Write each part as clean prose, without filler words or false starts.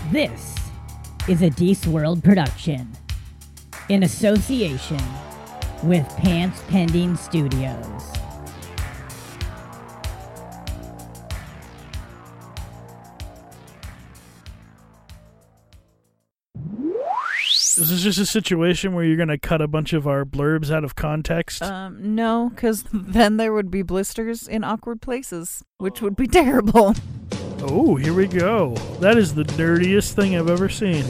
This is a Deece World production in association with Pants Pending Studios. Is this just a situation where you're going to cut a bunch of our blurbs out of context? No, because then there would be blisters in awkward places, which would be terrible. Oh, here we go. That is the dirtiest thing I've ever seen.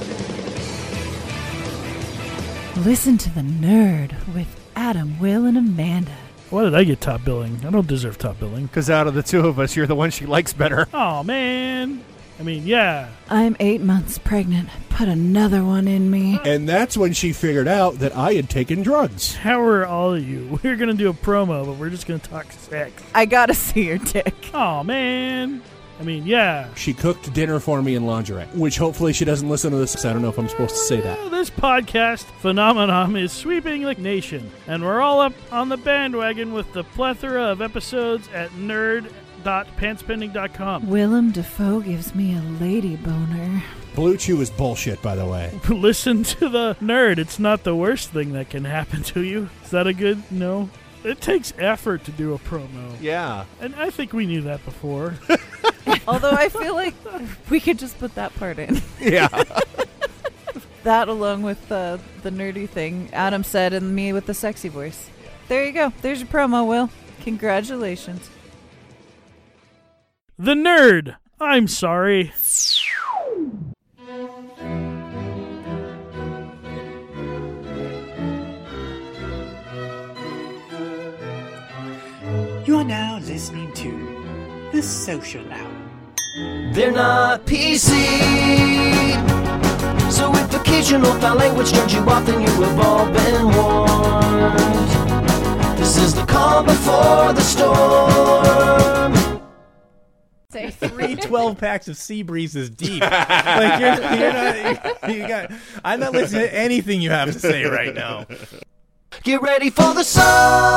Listen to The Nerd with Adam, Will, and Amanda. Why did I get top billing? I don't deserve top billing. Because out of the two of us, you're the one she likes better. Oh, man. I mean, yeah. I'm 8 months pregnant. Put another one in me. And that's when she figured out that I had taken drugs. How are all of you? We're going to do a promo, but we're just going to talk sex. I gotta see your dick. Oh, man. I mean, yeah. She cooked dinner for me in lingerie, which hopefully she doesn't listen to this. I don't know if I'm supposed to say that. This podcast phenomenon is sweeping the nation, and we're all up on the bandwagon with the plethora of episodes at nerd.pantspending.com. Willem Dafoe gives me a lady boner. Blue Chew is bullshit, by the way. Listen to The Nerd. It's not the worst thing that can happen to you. Is that a good no? It takes effort to do a promo. Yeah. And I think we knew that before. Although I feel like we could just put that part in. Yeah. That along with the nerdy thing Adam said and me with the sexy voice. There you go. There's your promo, Will. Congratulations. The Nerd. I'm sorry. You are now listening to The Social Hour. They're not PC. So if occasional foul language turns you off, then you have all been warned. This is the calm before the storm. Say 3 12-packs of Sea Breezes deep. Like you're not. I'm not listening to anything you have to say right now. Get ready for the social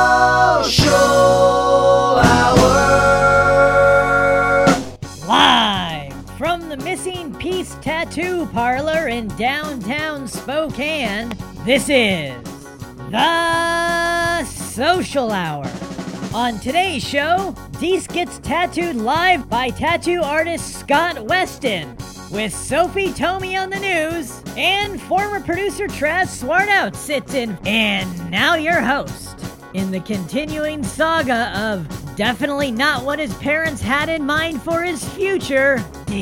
hour. Live from the Missing Piece Tattoo Parlor in downtown Spokane, this is The Social Hour. On today's show, Deece gets tattooed live by tattoo artist Scott Weston, with Sophie Tomey on the news, and former producer Traz Swarnout sits in. And now your host, in the continuing saga of definitely not what his parents had in mind for his future,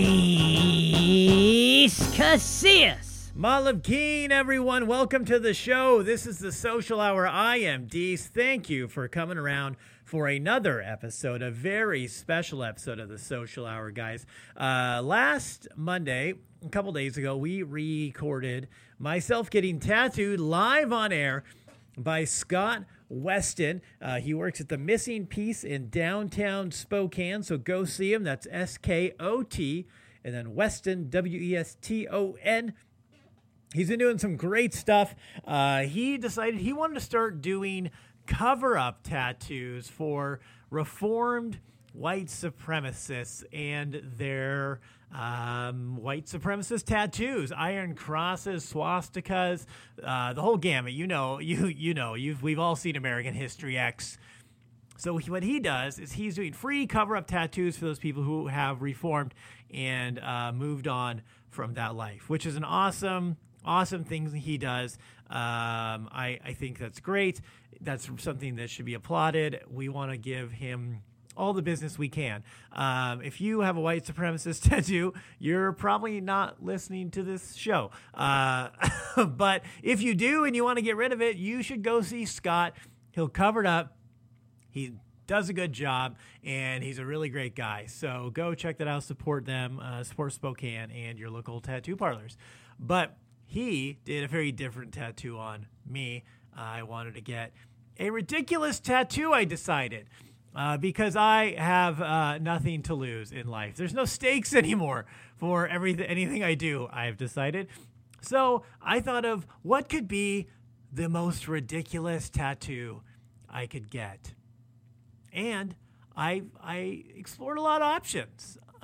Deece Casillas. Malav Keen, everyone. Welcome to the show. This is The Social Hour. I am Deece. Thank you for coming around for another episode, a very special episode of The Social Hour, guys. Last Monday, a couple days ago, we recorded myself getting tattooed live on air by Scott Weston. He works at the Missing Piece in downtown Spokane, so go see him. That's S-K-O-T, and then Weston, W-E-S-T-O-N. He's been doing some great stuff. He decided he wanted to start doing cover-up tattoos for reformed white supremacists and their white supremacist tattoos, iron crosses, swastikas, the whole gamut. We've all seen American History X. So what he does is he's doing free cover-up tattoos for those people who have reformed and moved on from that life, which is an awesome thing he does. I think that's great. That's something that should be applauded. We want to give him all the business we can. If you have a white supremacist tattoo, you're probably not listening to this show. But if you do and you want to get rid of it, you should go see Scott. He'll cover it up. He does a good job, and he's a really great guy. So go check that out. Support them. Support Spokane and your local tattoo parlors. But he did a very different tattoo on me. I wanted to get a ridiculous tattoo, I decided, because I have nothing to lose in life. There's no stakes anymore for anything I do, I've decided. So I thought of what could be the most ridiculous tattoo I could get. And I explored a lot of options.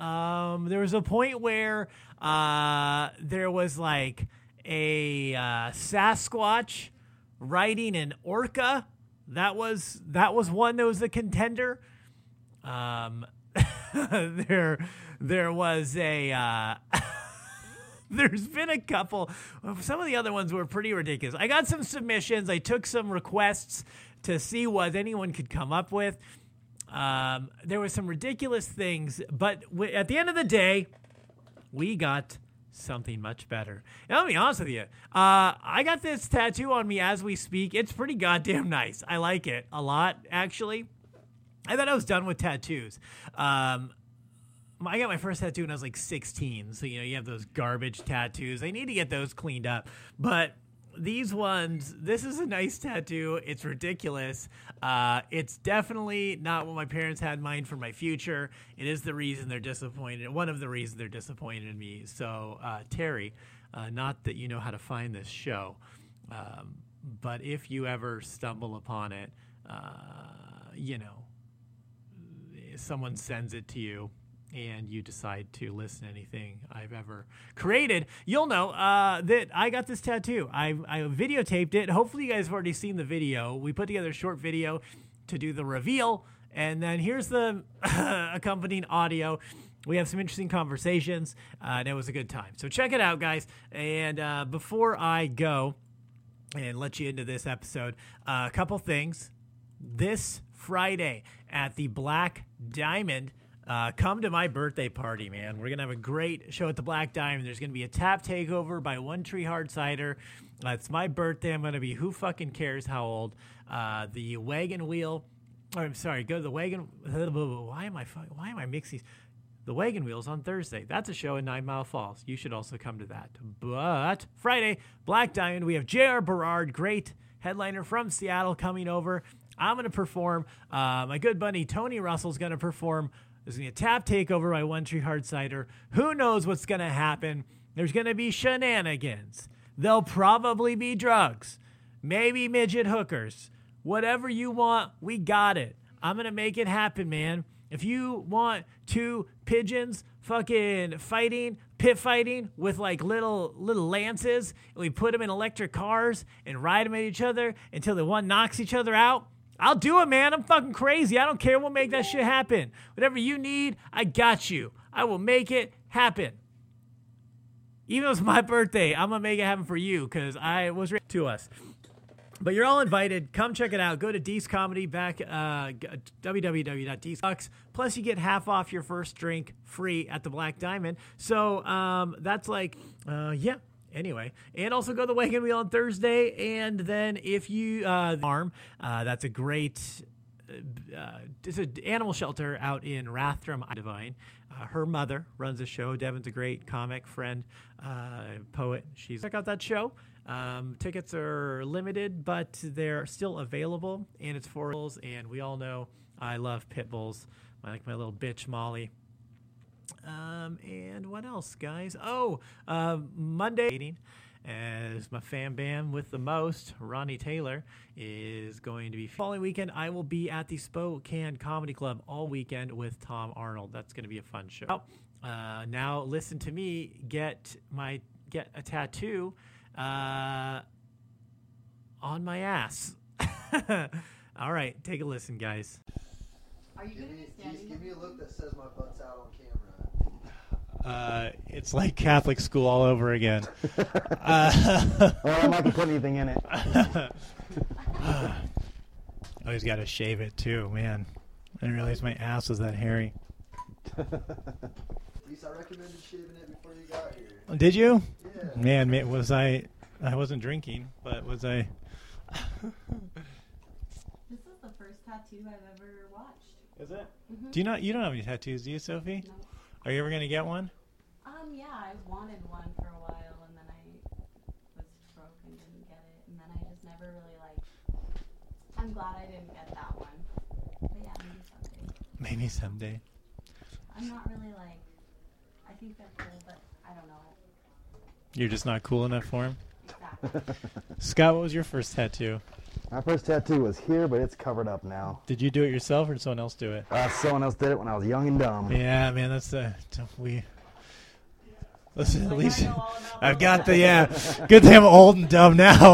There was a point where there was like a Sasquatch riding an orca. That was one that was a contender. There was a there's been a couple. Some of the other ones were pretty ridiculous. I got some submissions. I took some requests to see what anyone could come up with. There were some ridiculous things, but at the end of the day, we got something much better. And I'll be honest with you. I got this tattoo on me as we speak. It's pretty goddamn nice. I like it a lot, actually. I thought I was done with tattoos. I got my first tattoo when I was like 16. So, you have those garbage tattoos. I need to get those cleaned up. But these ones, this is a nice tattoo. It's ridiculous. It's definitely not what my parents had in mind for my future. It is the reason they're disappointed. One of the reasons they're disappointed in me. So, Terry, not that you know how to find this show, but if you ever stumble upon it, someone sends it to you, and you decide to listen to anything I've ever created, you'll know that I got this tattoo. I videotaped it. Hopefully you guys have already seen the video. We put together a short video to do the reveal, and then here's the accompanying audio. We have some interesting conversations, and it was a good time. So check it out, guys. And before I go and let you into this episode, a couple things. This Friday at the Black Diamond, come to my birthday party, man. We're going to have a great show at the Black Diamond. There's going to be a tap takeover by One Tree Hard Cider. It's my birthday. I'm going to be who fucking cares how old. The Wagon Wheel, or I'm sorry, go to the Wagon, why am I mixing? The Wagon Wheel's on Thursday. That's a show in 9 Mile Falls. You should also come to that. But Friday, Black Diamond, we have J.R. Berard, great headliner from Seattle, coming over. I'm going to perform. My good buddy Tony Russell's going to perform. There's going to be a tap takeover by One Tree Hard Cider. Who knows what's going to happen? There's going to be shenanigans. There'll probably be drugs. Maybe midget hookers. Whatever you want, we got it. I'm going to make it happen, man. If you want two pigeons fucking fighting, pit fighting with like little lances, and we put them in electric cars and ride them at each other until the one knocks each other out, I'll do it, man. I'm fucking crazy. I don't care. We'll make that shit happen. Whatever you need, I got you. I will make it happen. Even though it's my birthday, I'm going to make it happen for you because I was ready to us. But you're all invited. Come check it out. Go to Dees Comedy, back www.dees.bucks. Plus, you get half off your first drink free at the Black Diamond. So that's like, yeah. Anyway, and also go to the Wagon Wheel on Thursday. And then if you farm, that's a great, it's an animal shelter out in Rathdrum, Divine. Her mother runs a show. Devin's a great comic friend, poet. Check out that show. Tickets are limited, but they're still available, and it's for bulls. And we all know I love pit bulls. I like my little bitch Molly. And what else, guys? Monday, as my fan band with the most, Ronnie Taylor, is going to be following weekend. I will be at the Spokane Comedy Club all weekend with Tom Arnold. That's going to be a fun show. Now listen to me get a tattoo on my ass. All right, take a listen, guys. Are you gonna be standing? Give me a look that says my butt's out on camera. It's like Catholic school all over again. I might be putting anything in it. Oh, he's got to shave it too, man. I didn't realize my ass was that hairy. At least I recommended shaving it before you got here. Did you? Yeah. Man, was I wasn't drinking, but was I? This is the first tattoo I've ever watched. Is it? Mm-hmm. You don't have any tattoos, do you, Sophie? No. Are you ever going to get one? Yeah, I wanted one for a while, and then I was broke and didn't get it, and then I just never really I'm glad I didn't get that one. But yeah, maybe someday. Maybe someday. I'm not really I think they're cool, but I don't know. You're just not cool enough for him? Exactly. Scott, what was your first tattoo? My first tattoo was here, but it's covered up now. Did you do it yourself or did someone else do it? Someone else did it when I was young and dumb. Yeah, man, that's listen, at least I've got the good thing I'm old and dumb now.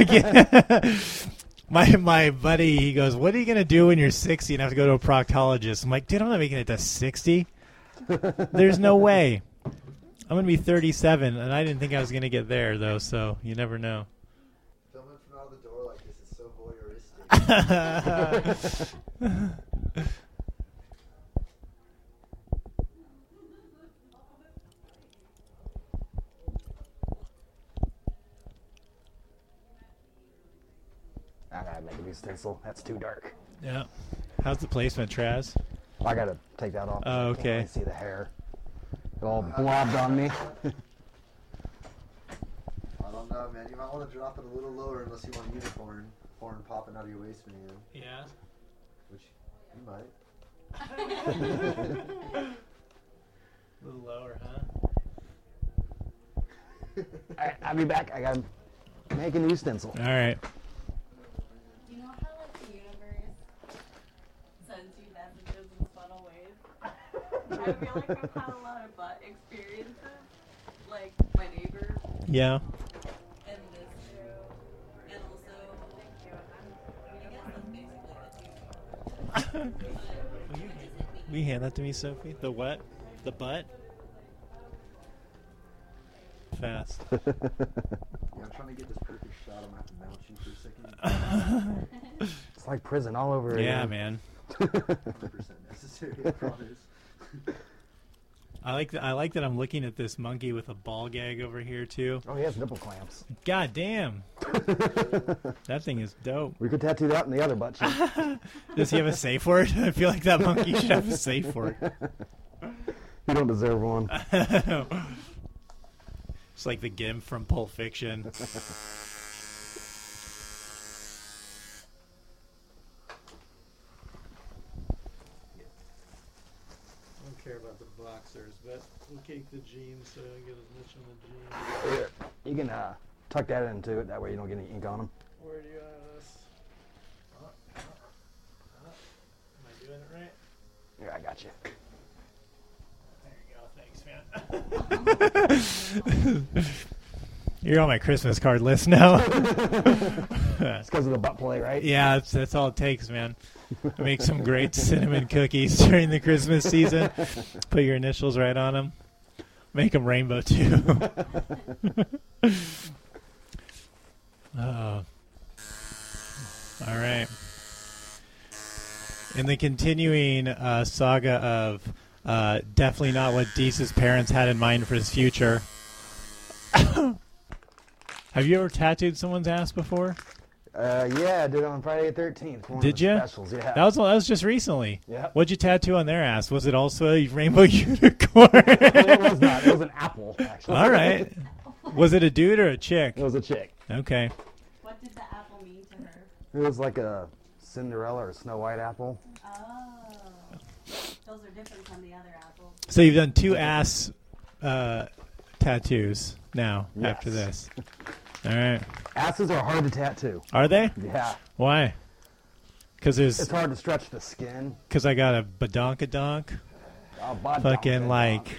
My buddy, he goes, "What are you gonna do when you're 60 and have to go to a proctologist?" I'm like, "Dude, I'm not making it to 60. There's no way. I'm gonna be 37, and I didn't think I was gonna get there though. So you never know." Filming from out of the door like this is so voyeuristic. I gotta make a new stencil. That's too dark. Yeah. How's the placement, Traz? I gotta take that off. Oh, I okay. can't really see the hair. It all blobbed on me. I don't know, man. You might want to drop it a little lower unless you want unicorn horn popping out of your waist man. Yeah. Which you might. A little lower, huh? Alright, I'll be back. I gotta make a new stencil. All right. You know how like the universe sends you messages in subtle ways? I feel like I've had a lot of butt experiences. Like my neighbor Yeah. and this too. And also I guess that's basically Will you hand that to me, Sophie? The what? The butt? Fast. Yeah, I'm trying to get this perfect shot. I'm gonna have to mount you for a second. It's like prison all over Yeah, again. man. 100% necessary, I promise. I like that I'm looking at this monkey with a ball gag over here too. Oh, he has nipple clamps. God damn. That thing is dope. We could tattoo that in the other butt cheek. Does he have a safe word? I feel like that monkey should have a safe word. You don't deserve one. It's like the Gimp from Pulp Fiction. I don't care about the boxers, but we'll keep the jeans so I get as much on the jeans. Here, you can tuck that into it. That way you don't get any ink on them. Where do you have this? Am I doing it right? Here, I got you. You're on my Christmas card list now. It's because of the butt play, right? Yeah, that's all it takes, man. I make some great cinnamon cookies during the Christmas season. Put your initials right on them. Make them rainbow too. All right. In the continuing saga of definitely not what Deese's parents had in mind for his future. Have you ever tattooed someone's ass before? Yeah, I did it on Friday the 13th. One Did of the you? Specials, yeah. That was just recently. Yeah. What'd you tattoo on their ass? Was it also a rainbow unicorn? It was not. It was an apple, actually. All right. Was it a dude or a chick? It was a chick. Okay. What did the apple mean to her? It was like a Cinderella or Snow White apple. Oh. Those are different from the other apples. So you've done 2 ass tattoos now Yes. after this. All right. Asses are hard to tattoo. Are they? Yeah. Why? Because It's hard to stretch the skin. Because I got a badonkadonk. Oh, Fucking like.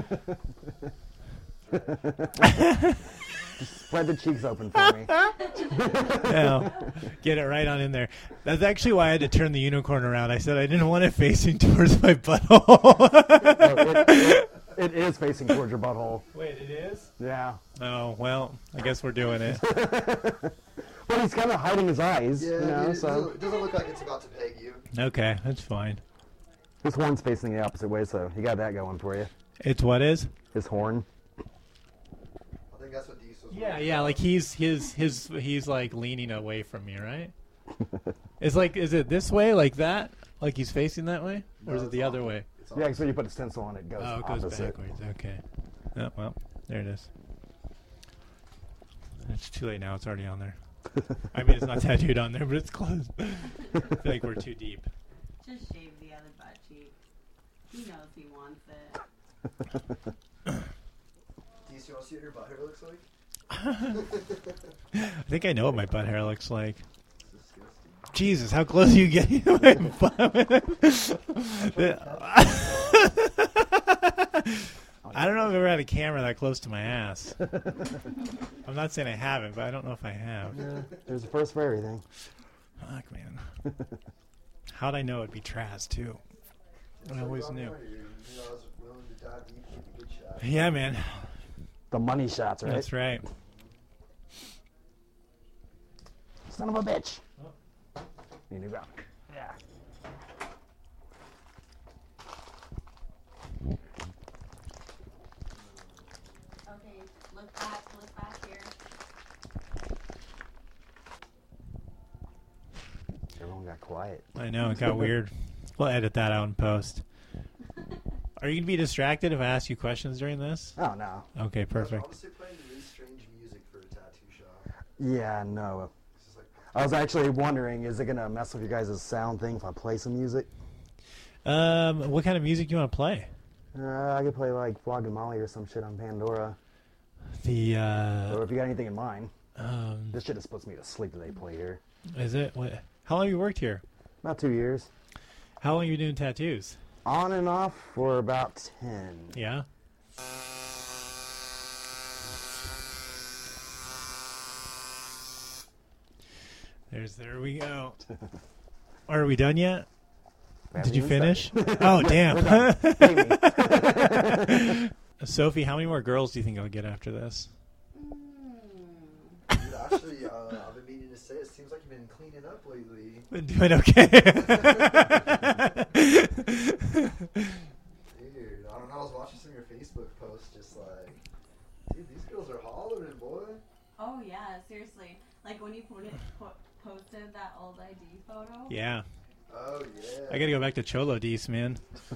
Just spread the cheeks open for me. Yeah, get it right on in there. That's actually why I had to turn the unicorn around. I said I didn't want it facing towards my butthole. It is facing towards your butthole. Wait, it is? Yeah. Oh, well, I guess we're doing it. Well, he's kind of hiding his eyes. Yeah, you know, I mean, so it doesn't look like it's about to peg you. Okay, that's fine. his horn's facing the opposite way, so you got that going for you. It's what is? His horn. I think that's what Dees was. Yeah, like he's like leaning away from me, right? Is it this way, like that? Like he's facing that way? Or is it the other way? Yeah, because when you put a stencil on it, it goes Oh, it goes opposite. backwards. Okay. Oh, well, there it is. It's too late now. It's already on there. I mean, it's not tattooed on there, but it's close. I feel like we're too deep. Just shave the other butt cheek. He knows he wants it. Dees, you want to see what your butt hair looks like? I think I know what my butt hair looks like. Jesus, how close are you getting to my butt? I don't know if I've ever had a camera that close to my ass. I'm not saying I haven't, but I don't know if I have. Yeah, there's a first for everything. Fuck, man. How'd I know it'd be Traz, too? I always knew. Yeah, man. The money shots, right? That's right. Son of a bitch. Need to go. Yeah. Okay, look back here. Everyone got quiet. I know, it got weird. We'll edit that out in post. Are you going to be distracted if I ask you questions during this? Oh, no. Okay, perfect. Honestly, playing really strange music for a tattoo shop. Yeah, no. I was actually wondering, is it going to mess with your guys' sound thing if I play some music? What kind of music do you want to play? I could play like Flogging Molly or some shit on Pandora. Or if you got anything in mind. This shit just puts me to sleep that they play here. Is it? How long have you worked here? About 2 years. How long have you been doing tattoos? On and off for about 10. Yeah? There we go. Are we done yet? Did you finish? Oh, damn. Sophie, how many more girls do you think I'll get after this? Dude, actually, I've been meaning to say, it seems like you've been cleaning up lately. Been doing okay. Dude, I don't know, I was watching some of your Facebook posts, just like, dude, these girls are hollering, boy. Oh yeah, seriously. Like when you posted that old ID photo. Yeah. Oh yeah. I gotta go back to Cholo Dees, man.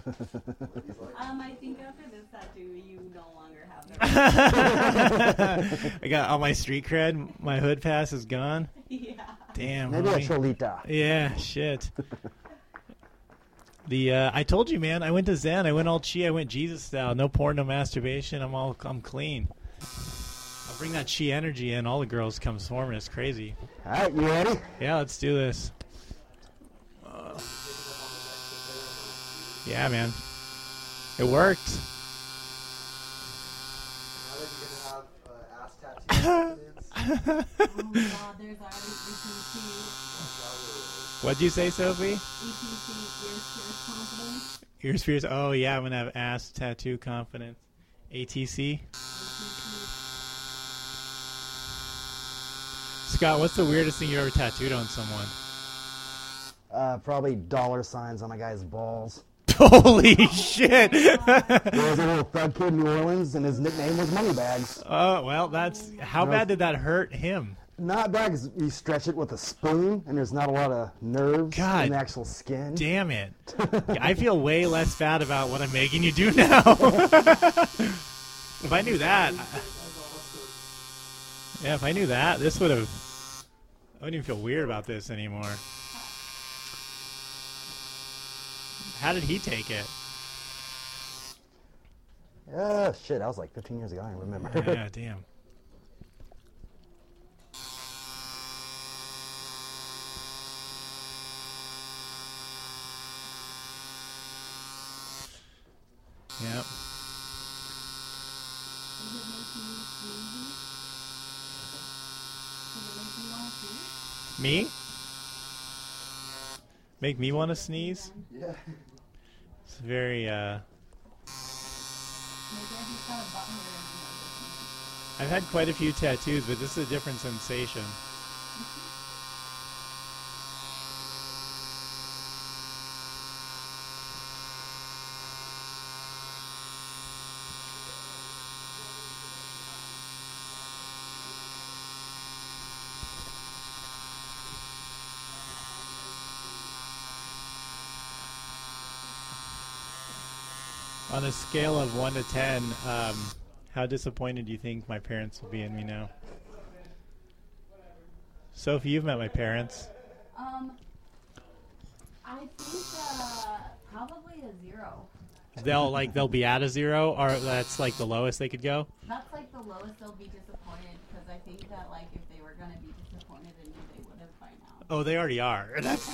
I think after this tattoo, you no longer have that. I got all my street cred. My hood pass is gone. Yeah. Damn. Maybe a homie. Cholita. Yeah, shit. I told you, man. I went to Zen. I went all chi. I went Jesus style. No porn, no masturbation. I'm clean. I'll bring that chi energy in. All the girls come swarming. It's crazy. All right, you ready? Yeah, let's do this. Yeah, man. It worked. Now that you're gonna have ass tattoo confidence. Oh god, there's already EPC. What'd you say, Sophie? EPC, ears, pierce, confidence. Ears, pierce. Oh, yeah, I'm gonna have ass tattoo confidence. ATC. Scott, what's the weirdest thing you ever tattooed on someone? Probably $ on a guy's balls. Holy shit! There was a little thug kid in New Orleans, and his nickname was Moneybags. Oh, well, that's... How bad did that hurt him? Not bad, 'cause you stretch it with a spoon, and there's not a lot of nerves in the actual skin. Damn it. I feel way less bad about what I'm making you do now. If I knew that... Yeah, if I knew that, this would have... I wouldn't even feel weird about this anymore. How did he take it? Shit, that was like 15 years ago. I don't remember. Yeah, damn. Yep. Me? Make me want to sneeze? Yeah. It's very, I've had quite a few tattoos, but this is a different sensation. On a scale of 1 to 10, how disappointed do you think my parents will be in me now? Sophie, you've met my parents. I think probably a 0. They'll be at a 0, or that's like the lowest they could go? That's like the lowest they'll be disappointed because because I think that like if they were gonna be disappointed in you, they would have by now. Oh, they already are. That's.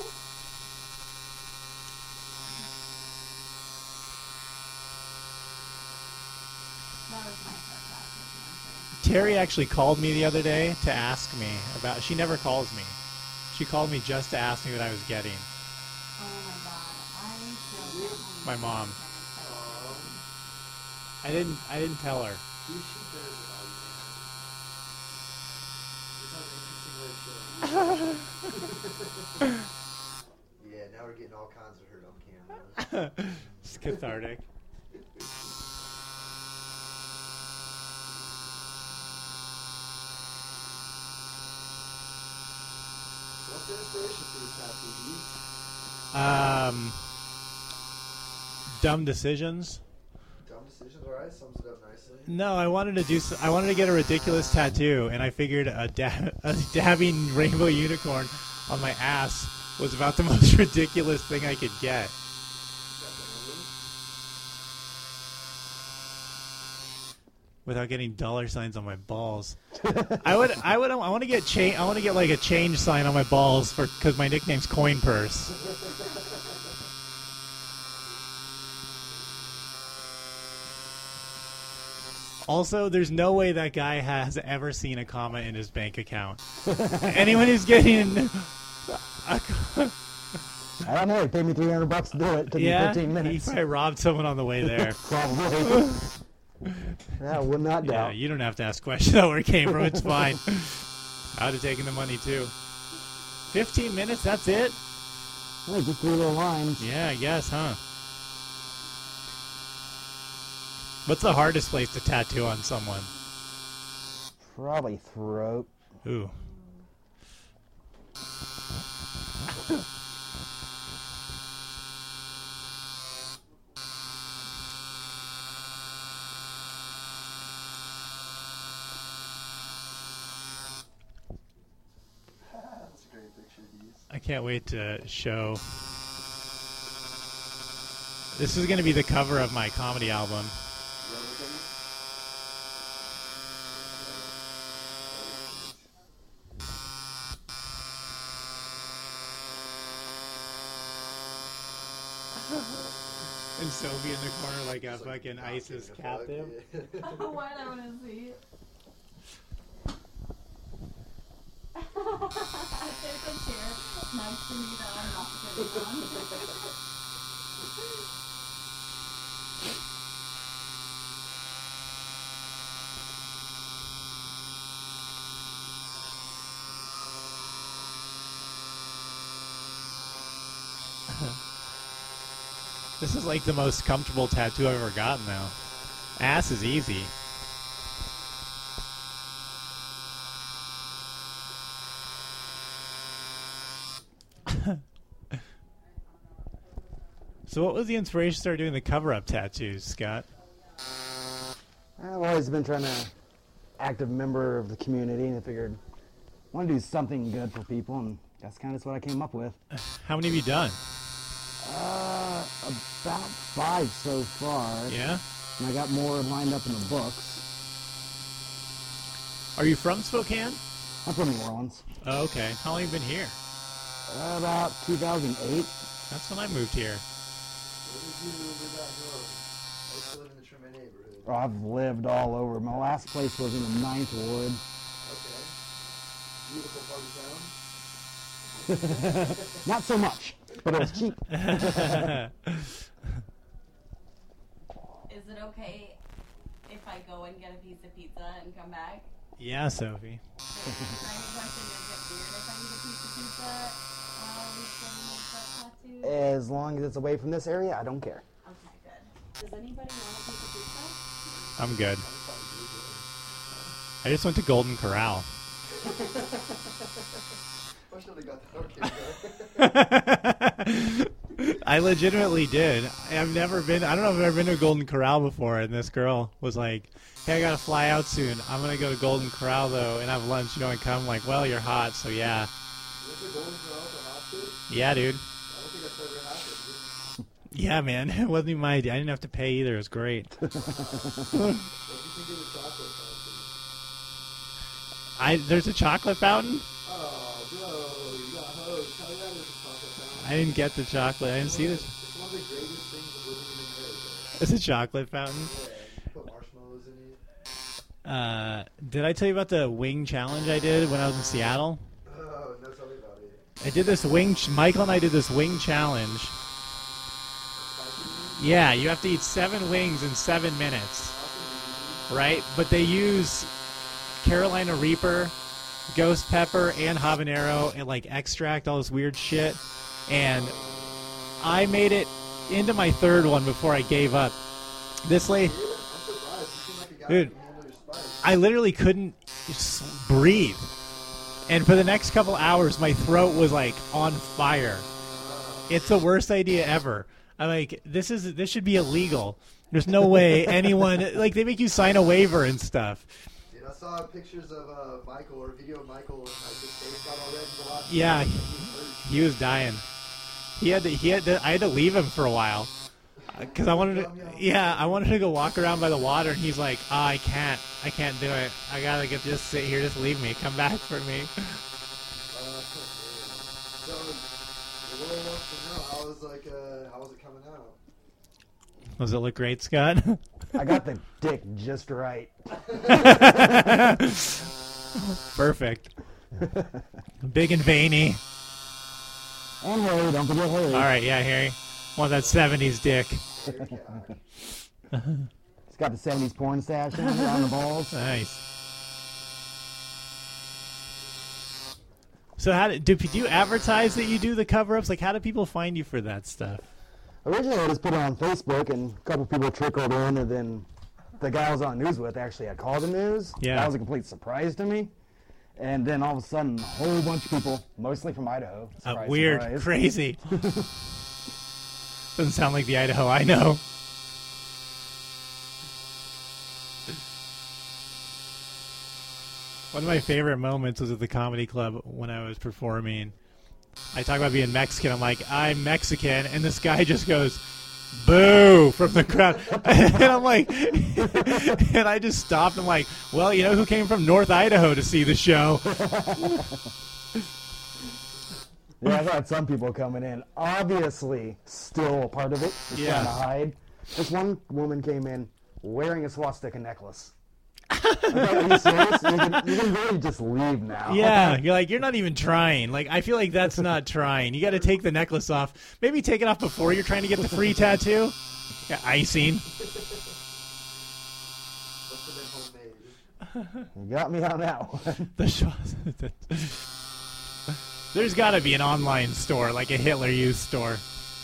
That was my sarcastic answer. Terry actually called me the other day to ask me about. She never calls me. She called me just to ask me what I was getting. Oh my god, I still can't believe My mom. I didn't tell her. Yeah, now we're getting all kinds of hurt on camera. It's cathartic. What's the inspiration for these tattoos? Dumb decisions. Dumb decisions, alright, sums it up nicely. No, I wanted to get a ridiculous tattoo, and I figured a dabbing rainbow unicorn on my ass was about the most ridiculous thing I could get. Without getting dollar signs on my balls. I want to get like a change sign on my balls because my nickname's Coin Purse. Also, there's no way that guy has ever seen a comma in his bank account. Anyone who's getting I don't know. He paid me $300 to do it. Took me 15 he minutes. probably robbed someone on the way there. Probably. I would not Yeah, doubt. you don't have to ask questions about where it came from. It's fine. I would have taken the money too. 15 minutes, that's it? Well, just 3 little lines. Yeah, I guess, huh? What's the hardest place to tattoo on someone? Probably throat. Ooh. That's a great picture of these. I can't wait to show. This is going to be the cover of my comedy album. And Sophie in the corner like a fucking ISIS captive. What? I want to see. There's a chair next to me that I'm not sitting on. This is like the most comfortable tattoo I've ever gotten now. Ass is easy. So what was the inspiration to start doing the cover-up tattoos, Scott? I've always been trying to active member of the community, and I figured I want to do something good for people, and that's kind of what I came up with. How many have you done? About 5 so far. Yeah? And I got more lined up in the books. Are you from Spokane? I'm from New Orleans. Oh, okay. How long have you been here? About 2008. That's when I moved here. When did you move to that north? I used to live in the Tremay neighborhood. Oh, I've lived all over. My last place was in the 9th Ward. Okay. Beautiful part of town? Not so much, but it was cheap. Is it okay if I go and get a piece of pizza and come back? Yeah, Sophie. My question is it weird if I eat a piece of pizza while we're getting this tattoo? As long as it's away from this area, I don't care. Okay, good. Does anybody want a piece of pizza? I'm good. I just went to Golden Corral. I should have got that on camera. I legitimately did. I've never been. I don't know if I've ever been to a Golden Corral before. And this girl was like, "Hey, I gotta fly out soon. I'm gonna go to Golden Corral though and have lunch. You know, and come." I'm like, "Well, you're hot, so yeah." Is there Golden Corral for hot food? Yeah, dude. I don't think that's ever happened. Yeah, man. It wasn't even my idea. I didn't have to pay either. It was great. What do you think of the chocolate fountain? There's a chocolate fountain? Oh, bro, you got hosed. Tell me that there's a chocolate fountain. I didn't get the chocolate. I didn't see this. It's one of the greatest things of living in America. It's a chocolate fountain. Yeah, put marshmallows in it. Did I tell you about the wing challenge I did when I was in Seattle? Oh, no, tell me about it. I did this Michael and I did this wing challenge. Yeah, you have to eat 7 wings in 7 minutes. Right? But they use Carolina Reaper, ghost pepper, and habanero, and like extract, all this weird shit. And I made it into my 3rd one before I gave up. This lady... Dude, I literally couldn't breathe. And for the next couple hours, my throat was like on fire. It's the worst idea ever. I'm like, this should be illegal. There's no way anyone, like, they make you sign a waiver and stuff. Dude, I saw pictures of Michael, or a video of Michael, and like his face got all red and blocked. Yeah, he was dying. I had to leave him for a while. Because I wanted to go walk around by the water, and he's like, oh, I can't do it. I gotta just sit here, just leave me, come back for me. So, the world wants to know, how was it coming out? Does it look great, Scott? I got the dick just right. Perfect. Big and veiny. And Harry, don't forget Harry. All right, yeah, Harry. Want that 70s dick. He's got the 70s porn stash on the balls. Nice. So do you advertise that you do the cover-ups? Like, how do people find you for that stuff? Originally, I just put it on Facebook, and a couple people trickled in, and then the guy I was on news with actually had called the news. Yeah. That was a complete surprise to me. And then all of a sudden, a whole bunch of people, mostly from Idaho. Surprise, Weird, surprise. crazy. Doesn't sound like the Idaho I know. One of my favorite moments was at the comedy club when I was performing. I talk about being Mexican. I'm like, I'm Mexican. And this guy just goes, boo, from the crowd. And I'm like, and I just stopped. I'm like, well, you know who came from North Idaho to see the show? Yeah, I've had some people coming in, obviously still a part of it, just trying to hide. This one woman came in wearing a swastika necklace. Are you serious? You can really just leave now. Yeah, you're like, you're not even trying. Like, I feel like that's not trying. You got to take the necklace off. Maybe take it off before you're trying to get the free tattoo. Yeah, icing. You got me on that one. There's got to be an online store, like a Hitler Youth store.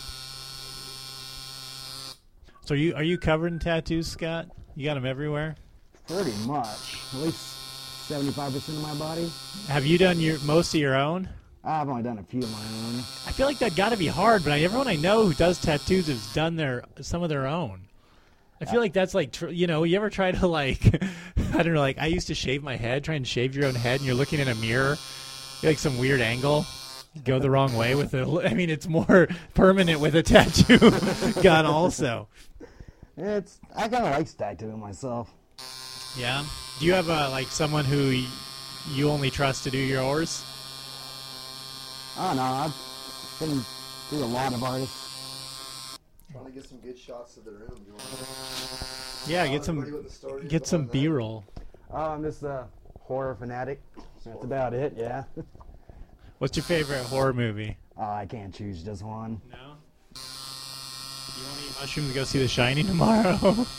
So are you covered in tattoos, Scott? You got them everywhere? Pretty much. At least 75% of my body. Have you done most of your own? I've only done a few of my own. I feel like that got to be hard, but everyone I know who does tattoos has done some of their own. I feel like that's like, you ever try to like, I don't know, like I used to shave my head, try and shave your own head, and you're looking in a mirror, you're like some weird angle. Go the wrong way with it. I mean, it's more permanent with a tattoo gun also. I kind of like tattooing myself. Yeah? Do you have like someone who you only trust to do yours? I don't know. I've been through a lot of artists. Trying to get some good shots of the room. You want Yeah, get some B-roll. I'm just a horror fanatic. That's about it, yeah. What's your favorite horror movie? I can't choose just one. No? You want to eat mushrooms to go see The Shining tomorrow?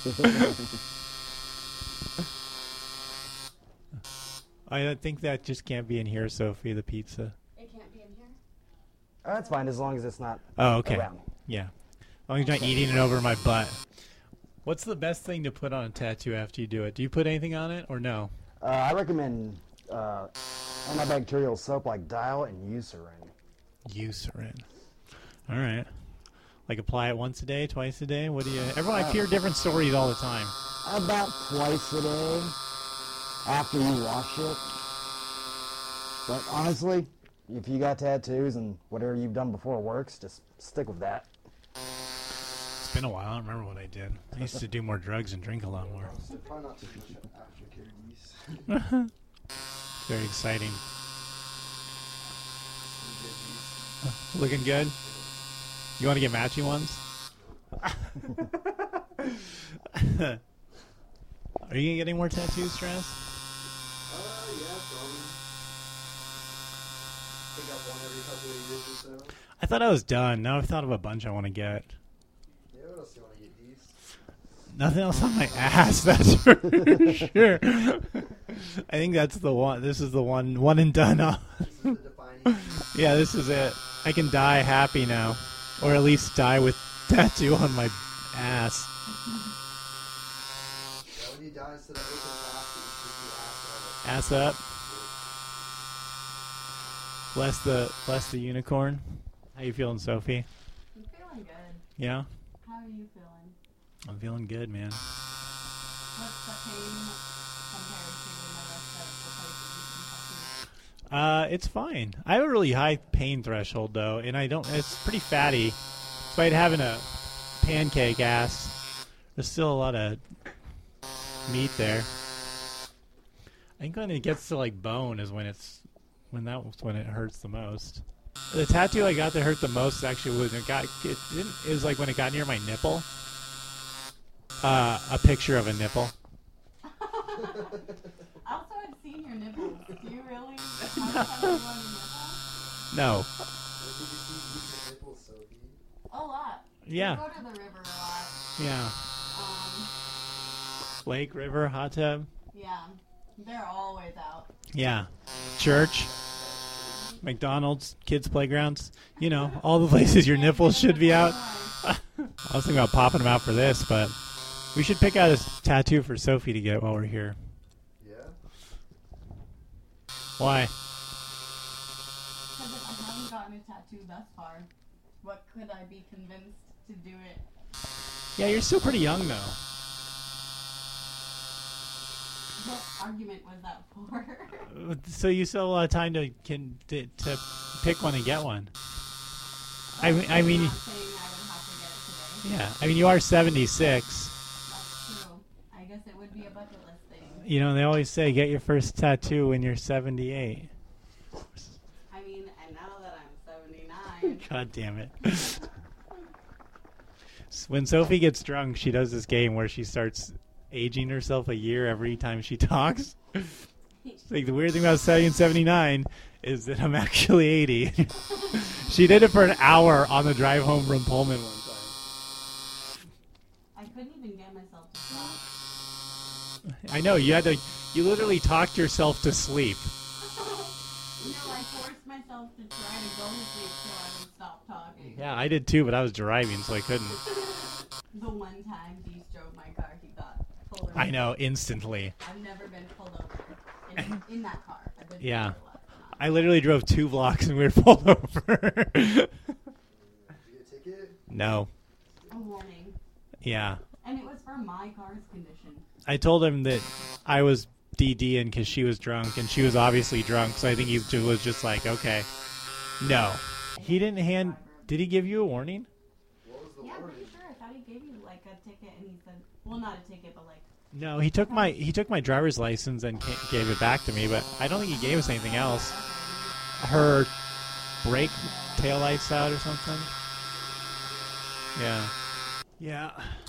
I think that just can't be in here, Sophie, the pizza. It can't be in here? That's fine, as long as it's not okay. around. Yeah. As long as you're not eating it over my butt. What's the best thing to put on a tattoo after you do it? Do you put anything on it or no? I recommend antibacterial soap like Dial and Eucerin. Eucerin. All right. Like apply it once a day, twice a day? What do you... I hear different stories all the time. About twice a day after you wash it. But honestly, if you got tattoos and whatever you've done before works, just stick with that. It's been a while. I don't remember what I did. I used to do more drugs and drink a lot more. Try not to push aftercare use. Very exciting. Looking good? You want to get matching ones? Are you going to get any more tattoos, Stress? Yeah, probably. Pick up one every couple of years or so. I thought I was done. Now I've thought of a bunch I want to get. Yeah, what else do you want to get, these? Nothing else on my ass, that's for sure. I think that's the one. This is the one and done. Yeah, this is it. I can die happy now. Or at least die with tattoo on my ass. Yeah, when you die instead of open casket, you keep your Ass up. Bless the unicorn. How you feeling, Sophie? I'm feeling good. Yeah? How are you feeling? I'm feeling good, man. What's the pain compared to the rest of the places you can tattoo? It's fine. I have a really high pain threshold though, and it's pretty fatty. Despite having a pancake ass, there's still a lot of meat there. I think when it gets to like bone is when it hurts the most. The tattoo I got that hurt the most actually was like when it got near my nipple. A picture of a nipple. Also, I've seen your nipples. Do you really have tattoo on your nipple? No. A lot. Yeah. We go to the river a lot. Yeah. Lake, river, hot tub. Yeah. They're always out. Yeah. Church. McDonald's, kids' playgrounds. You know, all the places your nipples should be out. I was thinking about popping them out for this, but we should pick out a tattoo for Sophie to get while we're here. Yeah? Why? Because I haven't gotten a tattoo thus far. What could I be convinced to do it? Yeah, you're still pretty young, though. What argument was that for? So you still have a lot of time to pick one and get one. I mean, I'm not saying I would have to get it today. yeah. I mean, you are 76. That's true. I guess it would be a bucket list thing. You know, they always say get your first tattoo when you're 78. I mean, and now that I'm 79. God damn it. When Sophie gets drunk, she does this game where she starts aging herself a year every time she talks. It's like the weird thing about saying 79 is that I'm actually 80. She did it for an hour on the drive home from Pullman one time. I couldn't even get myself to stop. I know, you literally talked yourself to sleep. No, I forced myself to try to go to sleep so I would stop talking. Yeah, I did too, but I was driving, so I couldn't. The one time Dees drove my car, he got pulled over. I know, instantly. I've never been pulled over in that car. I've been Yeah. pulled over. I literally drove 2 blocks and we were pulled over. Did you get a ticket? No. A warning. Yeah. And it was for my car's condition. I told him that I was DDing because she was drunk, and she was obviously drunk, so I think he was just like, okay. No. He didn't Did he give you a warning? Yeah, I'm pretty sure. I thought he gave you like a ticket, and he said, well, not a ticket, but like. No, he took my driver's license and gave it back to me, but I don't think he gave us anything else. Her brake taillights out or something. Yeah. Yeah.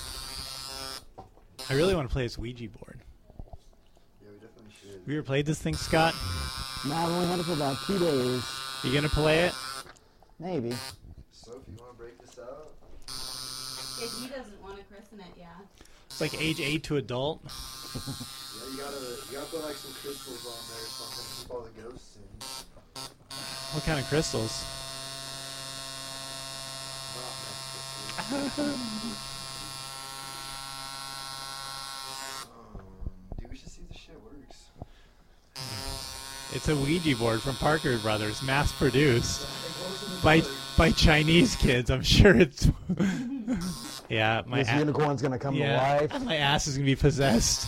I really want to play this Ouija board. Yeah, we definitely should. Have you ever played this thing, Scott? No, I've only had it for about 2 days. You gonna play it? Maybe. Sophie, you want to break this out? If he doesn't want to christen it, yeah. It's like age 8 to adult. Yeah, you gotta put like some crystals on there or something to keep all the ghosts in. What kind of crystals? Dude, we should see if this shit works. It's a Ouija board from Parker Brothers, mass-produced by Chinese kids. I'm sure it's... Yeah, This unicorn's gonna come to life. My ass is gonna be possessed.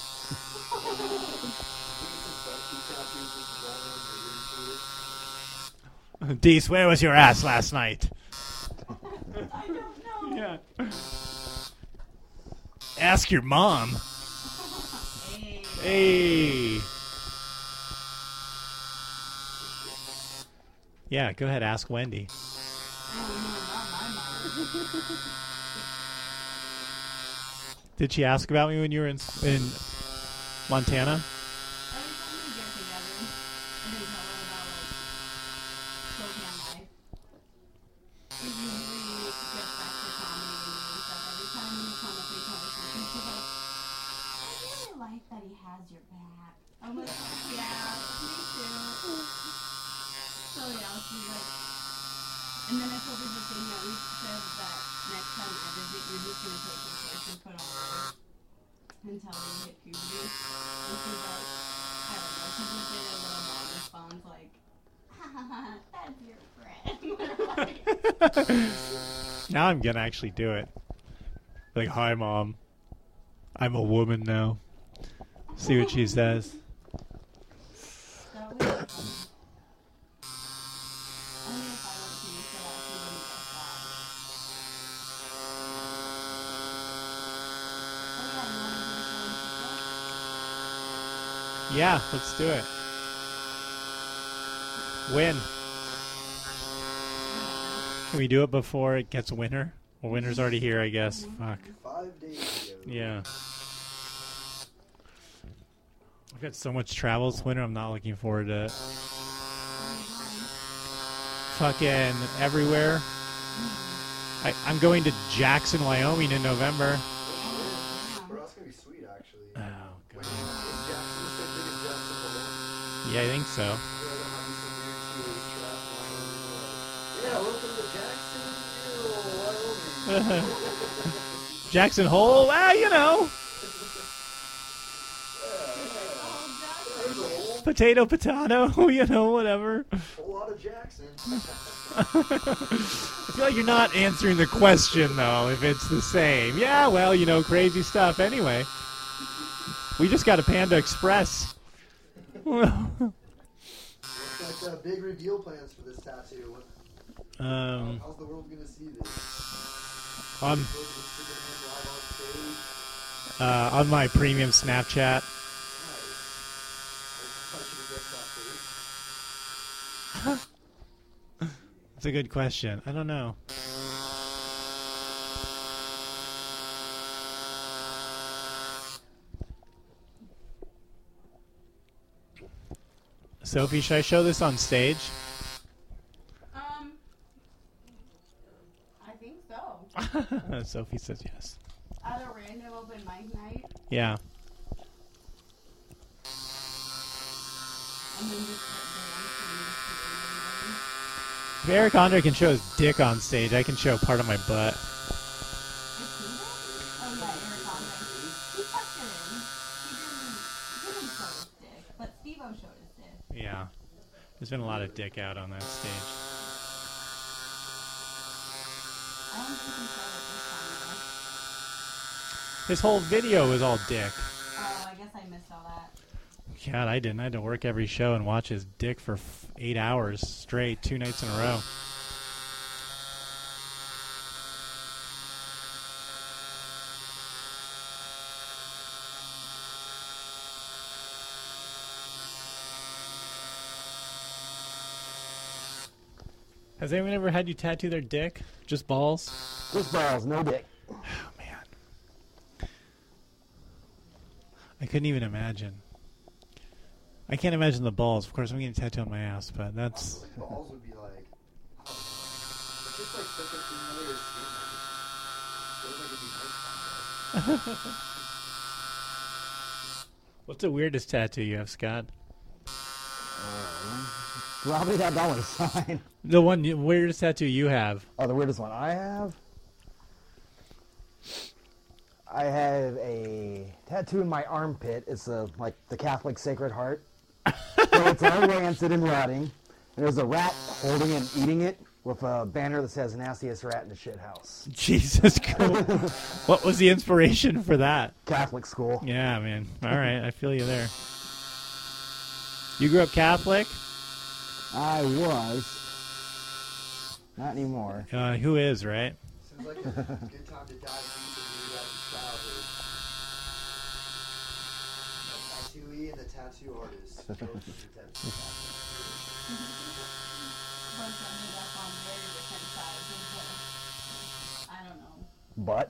Dees, where was your ass last night? I don't know. Yeah. Ask your mom. Hey. Yeah, go ahead. Ask Wendy. Did she ask about me when you were in Montana? That he has your back. I'm like, yeah, me too. So yeah, she's like, and then I told her the thing that we said that next time I visit, you're just gonna take your first and put on until you hit puberty. And she's like, I don't know, she just did a little mom response like, that's your friend. Now I'm gonna actually do it. Like, hi, Mom. I'm a woman now. See what she says. Yeah, let's do it. When? Can we do it before it gets winter? Well, winter's already here, I guess. Fuck. 5 days ago. Yeah. I've got so much travel this winter, I'm not looking forward to it. Fucking everywhere. I'm going to Jackson, Wyoming in November. Bro, that's gonna be sweet, actually. Oh, God. Jackson, Yeah, I think so. Yeah, welcome to Jacksonville, Wyoming. Jackson Hole? Well, you know. Potato, you know, whatever. A whole lot of Jackson. I feel like you're not answering the question, though, if it's the same. Yeah, well, you know, crazy stuff. Anyway, we just got a Panda Express. Got big reveal plans for this tattoo. How's the world gonna see this? On my premium Snapchat. That's a good question. I don't know. Sophie, should I show this on stage? I think so. Sophie says yes. At a random open mic night. Yeah. And then just If Eric Andre can show his dick on stage, I can show part of my butt. Oh yeah, Eric Andre. He tucked it in. He didn't show his dick, but Steve-O showed his dick. Yeah. There's been a lot of dick out on that stage. I don't think he showed it this time though. His whole video was all dick. Oh, I guess I missed all that. God, I didn't. I had to work every show and watch his dick for 8 hours straight, 2 nights in a row. Has anyone ever had you tattoo their dick? Just balls? Just balls, no dick. Oh, man. I couldn't even imagine. I can't imagine the balls. Of course, I'm getting a tattoo on my ass, but that's... The balls would be like... It's just like such a familiar skin. Feels like it'd be nice. What's the weirdest tattoo you have, Scott? Probably that dollar sign. The weirdest tattoo you have. Oh, the weirdest one I have? I have a tattoo in my armpit. It's like the Catholic Sacred Heart. So it's all rancid and rotting. And there's a rat holding it and eating it with a banner that says nastiest rat in the shit house. Jesus Christ. What was the inspiration for that? Catholic school. Yeah, man. All right, I feel you there. You grew up Catholic? I was. Not anymore. Who is, right? Seems like a good time to dive deep into your guys' childhood. The tattooee and the tattoo artist. bunch ended up on very different sides of the, I don't know. But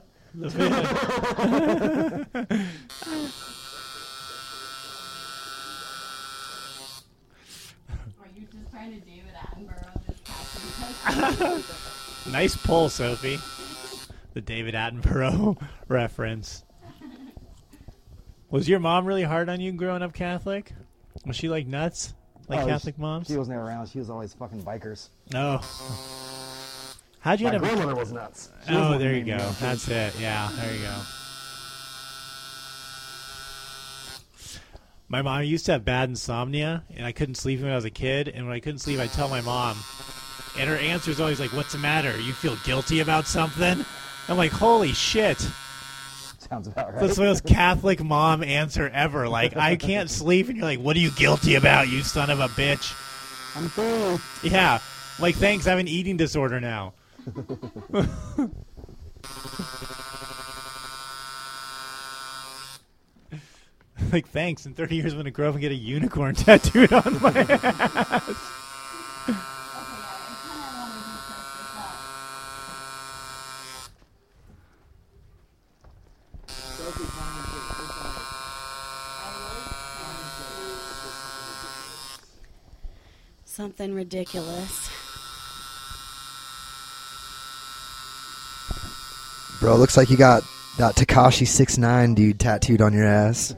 Are you just trying to David Attenborough this casting? Nice pull, Sophie. The David Attenborough reference. Was your mom really hard on you growing up Catholic? Was she like nuts? Like Catholic moms? She was never around. She was always fucking bikers. No. How'd you My end up? grandmother was nuts. She was Oh, one there who you made me go. nuts. That's it. Yeah, there you go. My mom used to have bad insomnia, and I couldn't sleep when I was a kid. And when I couldn't sleep, I'd tell my mom. And her answer is always like, "What's the matter? You feel guilty about something?" I'm like, "Holy shit." Sounds about right. That's the most Catholic mom answer ever. Like, I can't sleep, and you're like, "What are you guilty about, you son of a bitch?" I'm full. Yeah. I'm like, thanks, I have an eating disorder now. Like, thanks. In 30 years, I'm going to grow up and get a unicorn tattooed on my ass. Something ridiculous. Bro, looks like you got that Tekashi 6ix9ine dude tattooed on your ass.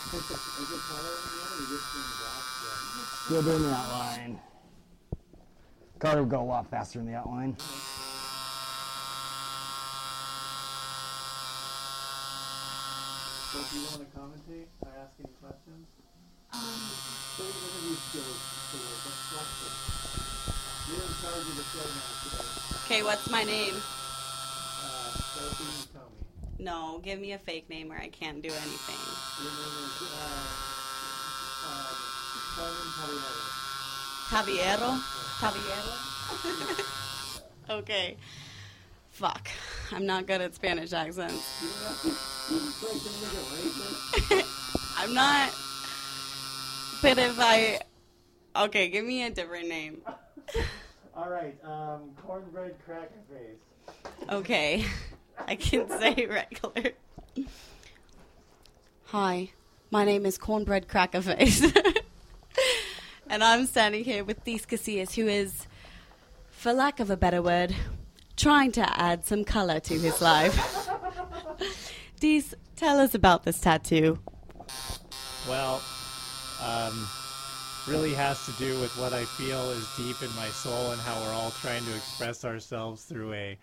Still doing the outline. Carter would go a lot faster in the outline. So if you want to commentate or ask any questions? You're in charge of the show now today. Okay, what's my name? Sophie, you tell me. No, give me a fake name or I can't do anything. Your name is Carmen Javiero? Javiero? Okay. Fuck. I'm not good at Spanish accents. I'm not. But if I... Okay, give me a different name. All right, cornbread cracker face. Okay. I can say regular. Hi, my name is Cornbread Crackerface. And I'm standing here with These Casillas, who is, for lack of a better word, trying to add some color to his life. These, tell us about this tattoo. Well, really has to do with what I feel is deep in my soul and how we're all trying to express ourselves through a,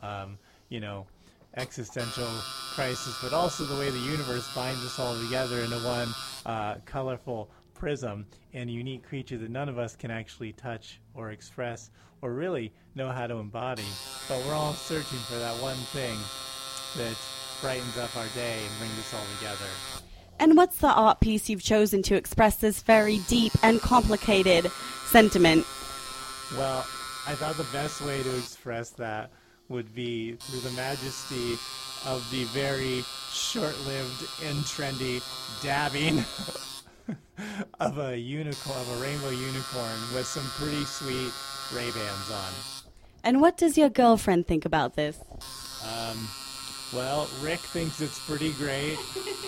existential crisis, but also the way the universe binds us all together into one colorful prism and a unique creature that none of us can actually touch or express or really know how to embody. But we're all searching for that one thing that brightens up our day and brings us all together. And what's the art piece you've chosen to express this very deep and complicated sentiment? Well, I thought the best way to express that would be through the majesty of the very short-lived and trendy dabbing of a unicorn, of a rainbow unicorn with some pretty sweet Ray-Bans on. And what does your girlfriend think about this? Well, Rick thinks it's pretty great.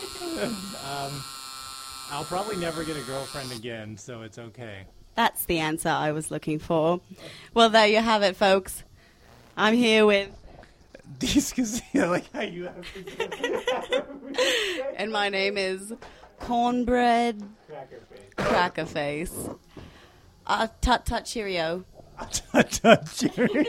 I'll probably never get a girlfriend again, so it's okay. That's the answer I was looking for. Well, there you have it, folks. I'm here with... These Casillas, like how you have And my name is Cornbread Crackerface. Tut-tut cheerio. Tut-tut cheerio.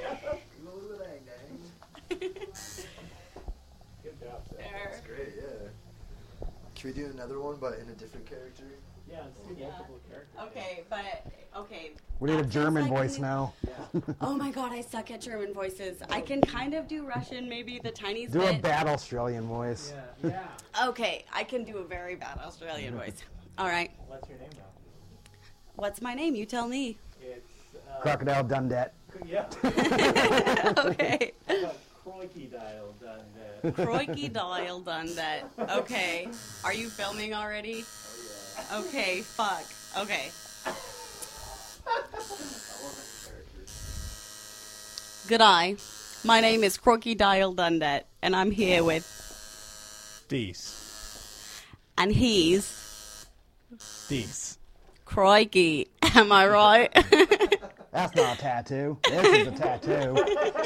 That's great, yeah. Can we do another one, but in a different character? Yeah, let's do multiple characters. Okay, but... Okay. We need a German voice now. Oh my god, I suck at German voices. I can kind of do Russian, maybe the tiniest Do bit. a bad Australian voice. Yeah. Okay, I can do a very bad Australian voice. All right. What's your name, though? What's my name? You tell me. It's... Crocodile Dundette. Yeah. Okay. Crikey-dial done Crikey-dial done that. Okay. Are you filming already? Oh, yeah. Okay, fuck. Okay. G'day. My name is Crocodile Dundet, and I'm here with... Dees. And he's... Dees. Crikey. Am I right? That's not a tattoo. This is a tattoo.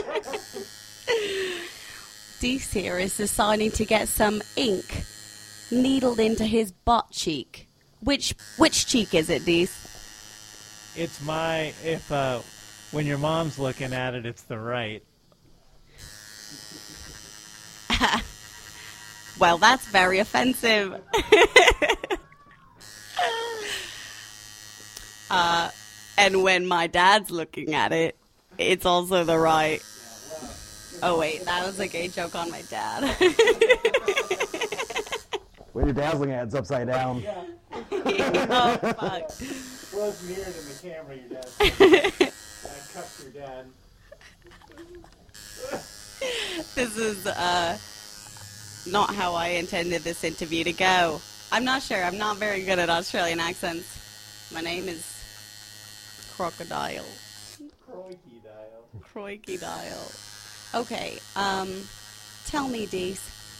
Dees here is deciding to get some ink needled into his butt cheek. Which cheek is it, Dees? It's when your mom's looking at it, it's the right. Well, that's very offensive. And when my dad's looking at it, it's also the right. Oh, wait, that was a gay joke on my dad. When your dad's looking at it, it's upside down. Oh, fuck. Was mirrored in the camera, your dad. I cuffed your dad. This is not how I intended this interview to go. I'm not sure. I'm not very good at Australian accents. My name is Crocodile. Crocodile. Okay, tell me, Dees.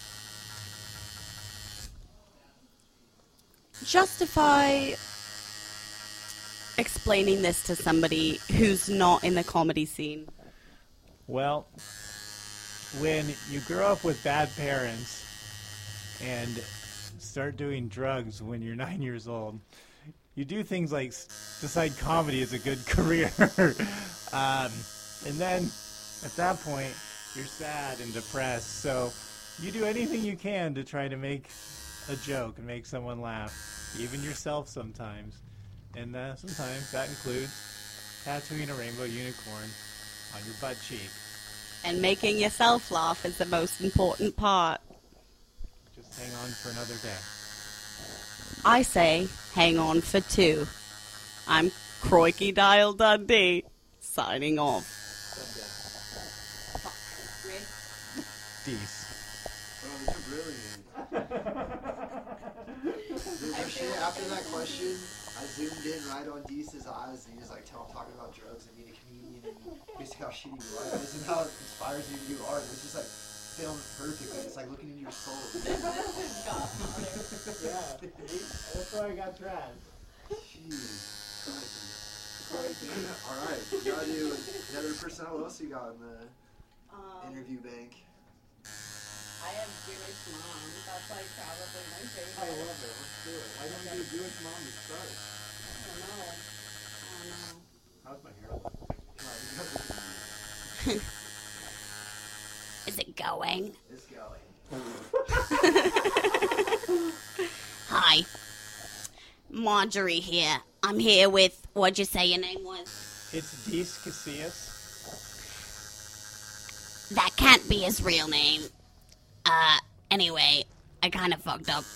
Justify explaining this to somebody who's not in the comedy scene. Well, when you grow up with bad parents and start doing drugs when you're 9 years old, you do things like decide comedy is a good career. And then at that point, you're sad and depressed. So you do anything you can to try to make a joke and make someone laugh, even yourself sometimes. And sometimes that includes tattooing a rainbow unicorn on your butt cheek. And making yourself laugh is the most important part. Just hang on for another day. I say, hang on for two. I'm Crocodile Dundee, signing off. Dees. After that question, I zoomed in right on Deese's eyes, and he was like, talking about drugs and being a comedian and basically how shitty your life is and how it inspires you to do art. It's just like filmed perfectly. It's like looking into your soul. Yeah, that's why I got trash. Jeez. Alright, you gotta do another person. What else you got in the interview bank? I have Jewish mom. That's like probably my favorite. I love it. Let's do it. Why don't you do Jewish mom to start? I don't know. How's my hair look? Is it going? It's going. Hi. Marjorie here. I'm here with, what'd you say your name was? It's Dees Casillas. That can't be his real name. Anyway, I kind of fucked up.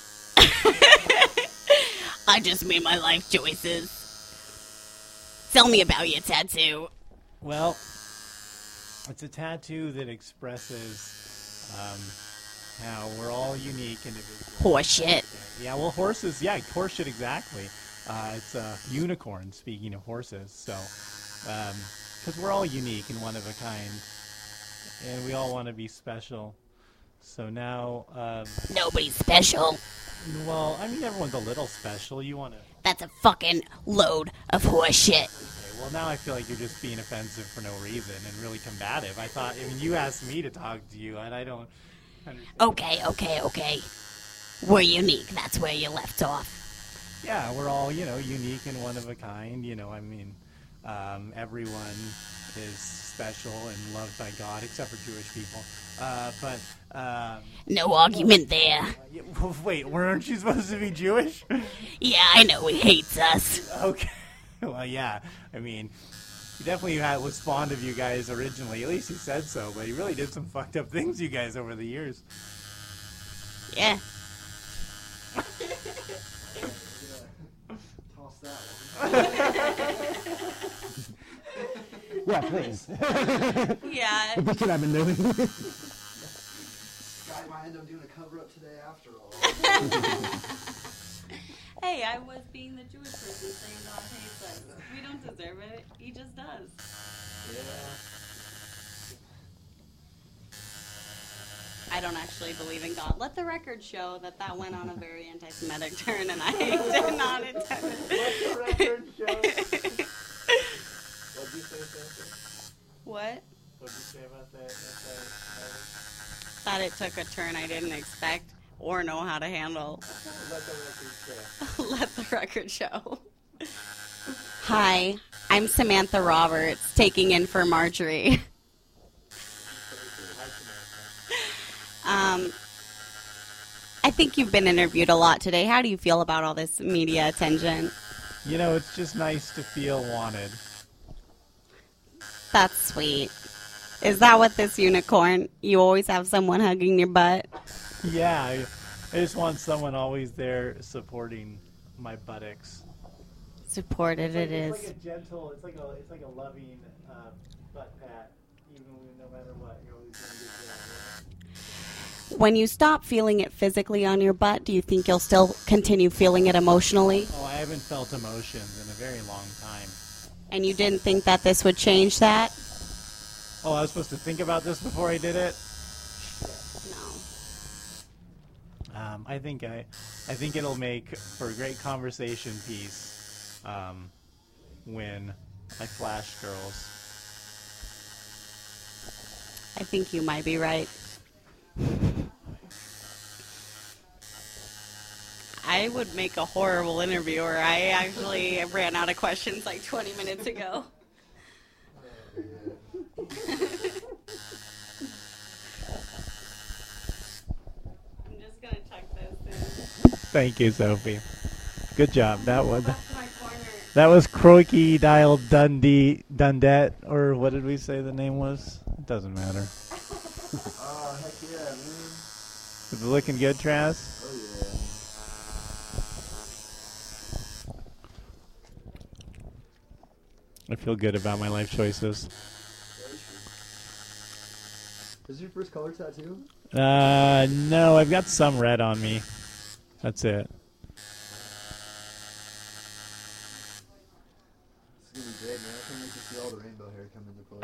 I just made my life choices. Tell me about your tattoo. Well, it's a tattoo that expresses how we're all unique individuals. Horseshit. Yeah, well, horses, yeah, horseshit, exactly. It's a unicorn, speaking of horses, so, because we're all unique and one of a kind, and we all want to be special. So now, Nobody's special. Well, I mean, everyone's a little special. You want to... That's a fucking load of horseshit. Okay, well, now I feel like you're just being offensive for no reason and really combative. I mean, you asked me to talk to you, and I don't understand. Okay. We're unique. That's where you left off. Yeah, we're all, unique and one of a kind. I mean, everyone is special and loved by God, except for Jewish people. No argument there. Wait, weren't you supposed to be Jewish? Yeah, I know he hates us. Okay. Well, yeah. I mean, he definitely was fond of you guys originally. At least he said so, but he really did some fucked up things to you guys over the years. Yeah. Toss that one. Yeah, please. Yeah. What could I've been doing? Guy might end up doing a cover-up today after all. Hey, I was being the Jewish person saying God hates us. We don't deserve it. He just does. Yeah. I don't actually believe in God. Let the record show that that went on a very anti-Semitic turn, and I did not intend it. Let the record show. What'd you say, Spencer? What? What'd you say about that anti-Semitic? Thought it took a turn I didn't expect or know how to handle. Let the record show. Let the record show. Hi, I'm Samantha Roberts, taking in for Marjorie. I think you've been interviewed a lot today. How do you feel about all this media attention? You know, it's just nice to feel wanted. That's sweet. Is that what this unicorn? You always have someone hugging your butt? Yeah, I just want someone always there supporting my buttocks. Supported it is. It's like a gentle, it's like a loving butt pat, even no matter what. You're always going to get that. When you stop feeling it physically on your butt, do you think you'll still continue feeling it emotionally? Oh, I haven't felt emotions in a very long time. And you didn't think that this would change that? Oh, I was supposed to think about this before I did it? No. I think it'll make for a great conversation piece when I flash girls. I think you might be right. I would make a horrible interviewer. I actually ran out of questions like 20 minutes ago. I'm just going to check this in. Thank you, Sophie. Good job. That was Crocodile Dundette, or what did we say the name was? It doesn't matter. Oh, heck yeah, man. Is it looking good, Trask? Oh, yeah. I feel good about my life choices. Is this your first color tattoo? No, I've got some red on me. That's it. This is going to be great, man. I can't wait to see all the rainbow hair come into play.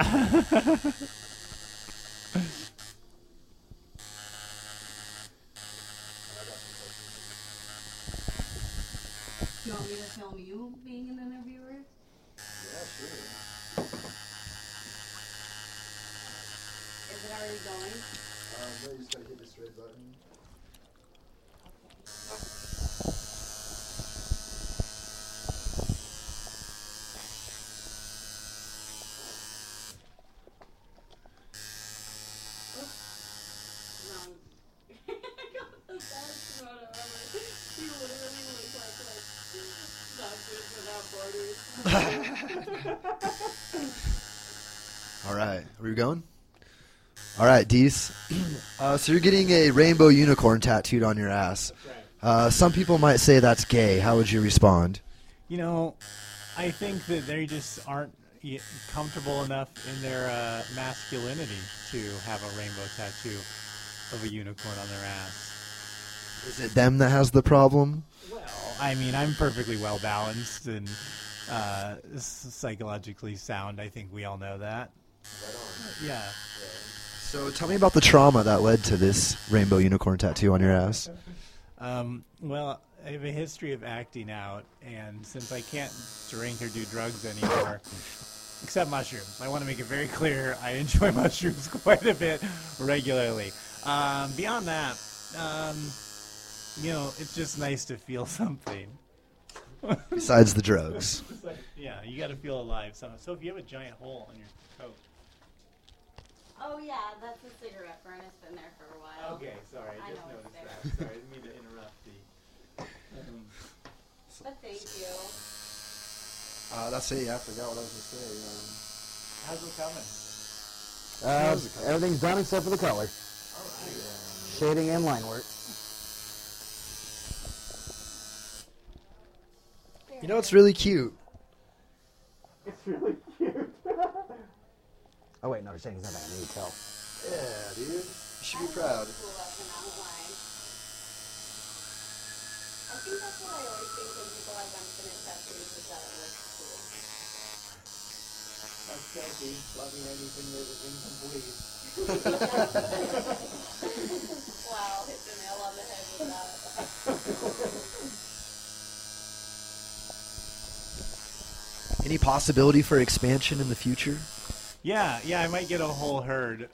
You want me to film you being an interviewer? Yeah, sure. Is it already going? No, you just gotta hit this red button. Wrong. I got the best photo ever. You literally look like Doctors Without Borders. All right, are we going? All right, Dees. So you're getting a rainbow unicorn tattooed on your ass. Some people might say that's gay. How would you respond? You know, I think that they just aren't comfortable enough in their masculinity to have a rainbow tattoo of a unicorn on their ass. Is it them that has the problem? Well, I mean, I'm perfectly well balanced and psychologically sound. I think we all know that. Yeah. So tell me about the trauma that led to this rainbow unicorn tattoo on your ass. Well, I have a history of acting out, and since I can't drink or do drugs anymore, except mushrooms, I want to make it very clear I enjoy mushrooms quite a bit regularly. Beyond that, you know, it's just nice to feel something. Besides the drugs. Yeah, you got to feel alive somehow. So if you have a giant hole on your coat. Oh yeah, that's a cigarette burn. It's been there for a while. Okay, sorry, I just noticed that. Sorry, I didn't mean to interrupt the. But thank you. That's it. Yeah, I forgot what I was going to say. How's it coming? Everything's done except for the color. Shading and line work. You know, it's really cute. It's really cute. Oh wait, no, they're saying something I need to tell. Yeah, dude. You should be proud. I think that's what I always think when people have infinite tattoos, is that it looks cool. That's Kathy loving anything that is incomplete. Wow, hit the nail on the head with that. Any possibility for expansion in the future? Yeah, I might get a whole herd.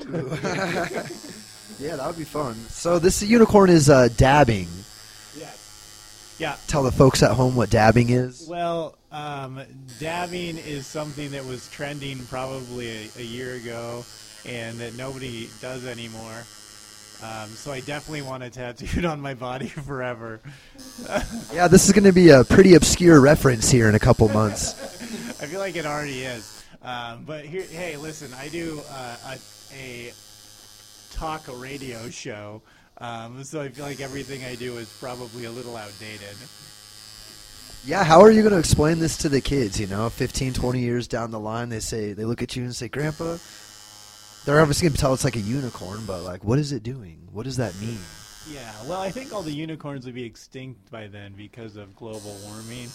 Yeah, that would be fun. So this unicorn is dabbing. Yeah. Tell the folks at home what dabbing is. Well, dabbing is something that was trending probably a year ago and that nobody does anymore. So I definitely want it tattooed on my body forever. Yeah, this is going to be a pretty obscure reference here in a couple months. I feel like it already is. But here, hey, listen, I do a talk radio show. So I feel like everything I do is probably a little outdated. Yeah, how are you going to explain this to the kids, 15, 20 years down the line, they look at you and say, Grandpa, they're obviously going to tell it's like a unicorn, but like, what is it doing? What does that mean? Yeah, well, I think all the unicorns would be extinct by then because of global warming.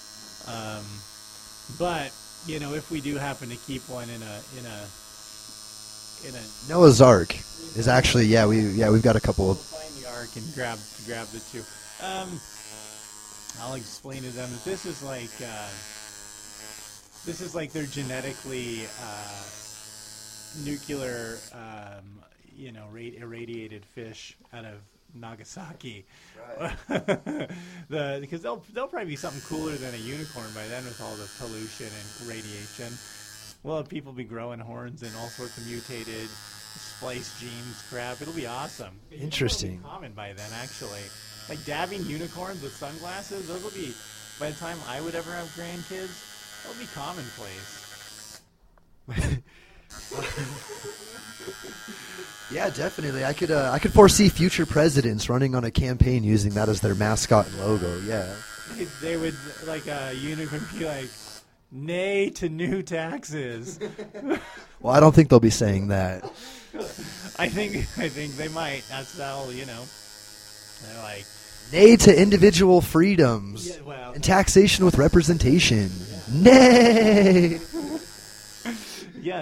But, if we do happen to keep one in a Noah's Ark is actually, we've got a couple of... Find the Ark and grab the two. I'll explain to them that this is like their genetically nuclear, irradiated fish out of Nagasaki. Right. Because they'll probably be something cooler than a unicorn by then with all the pollution and radiation. Well, people be growing horns and all sorts of mutated spliced genes crap. It'll be awesome. Interesting. It'll be common by then, actually. Like dabbing unicorns with sunglasses, those will be, by the time I would ever have grandkids, they'll be commonplace. Yeah, definitely. I could foresee future presidents running on a campaign using that as their mascot and logo. Yeah. They would, like a unicorn, be like, nay to new taxes. Well, I don't think they'll be saying that. I think they might. That's how, they're like, nay to individual freedoms and taxation with representation. Nay. Yeah,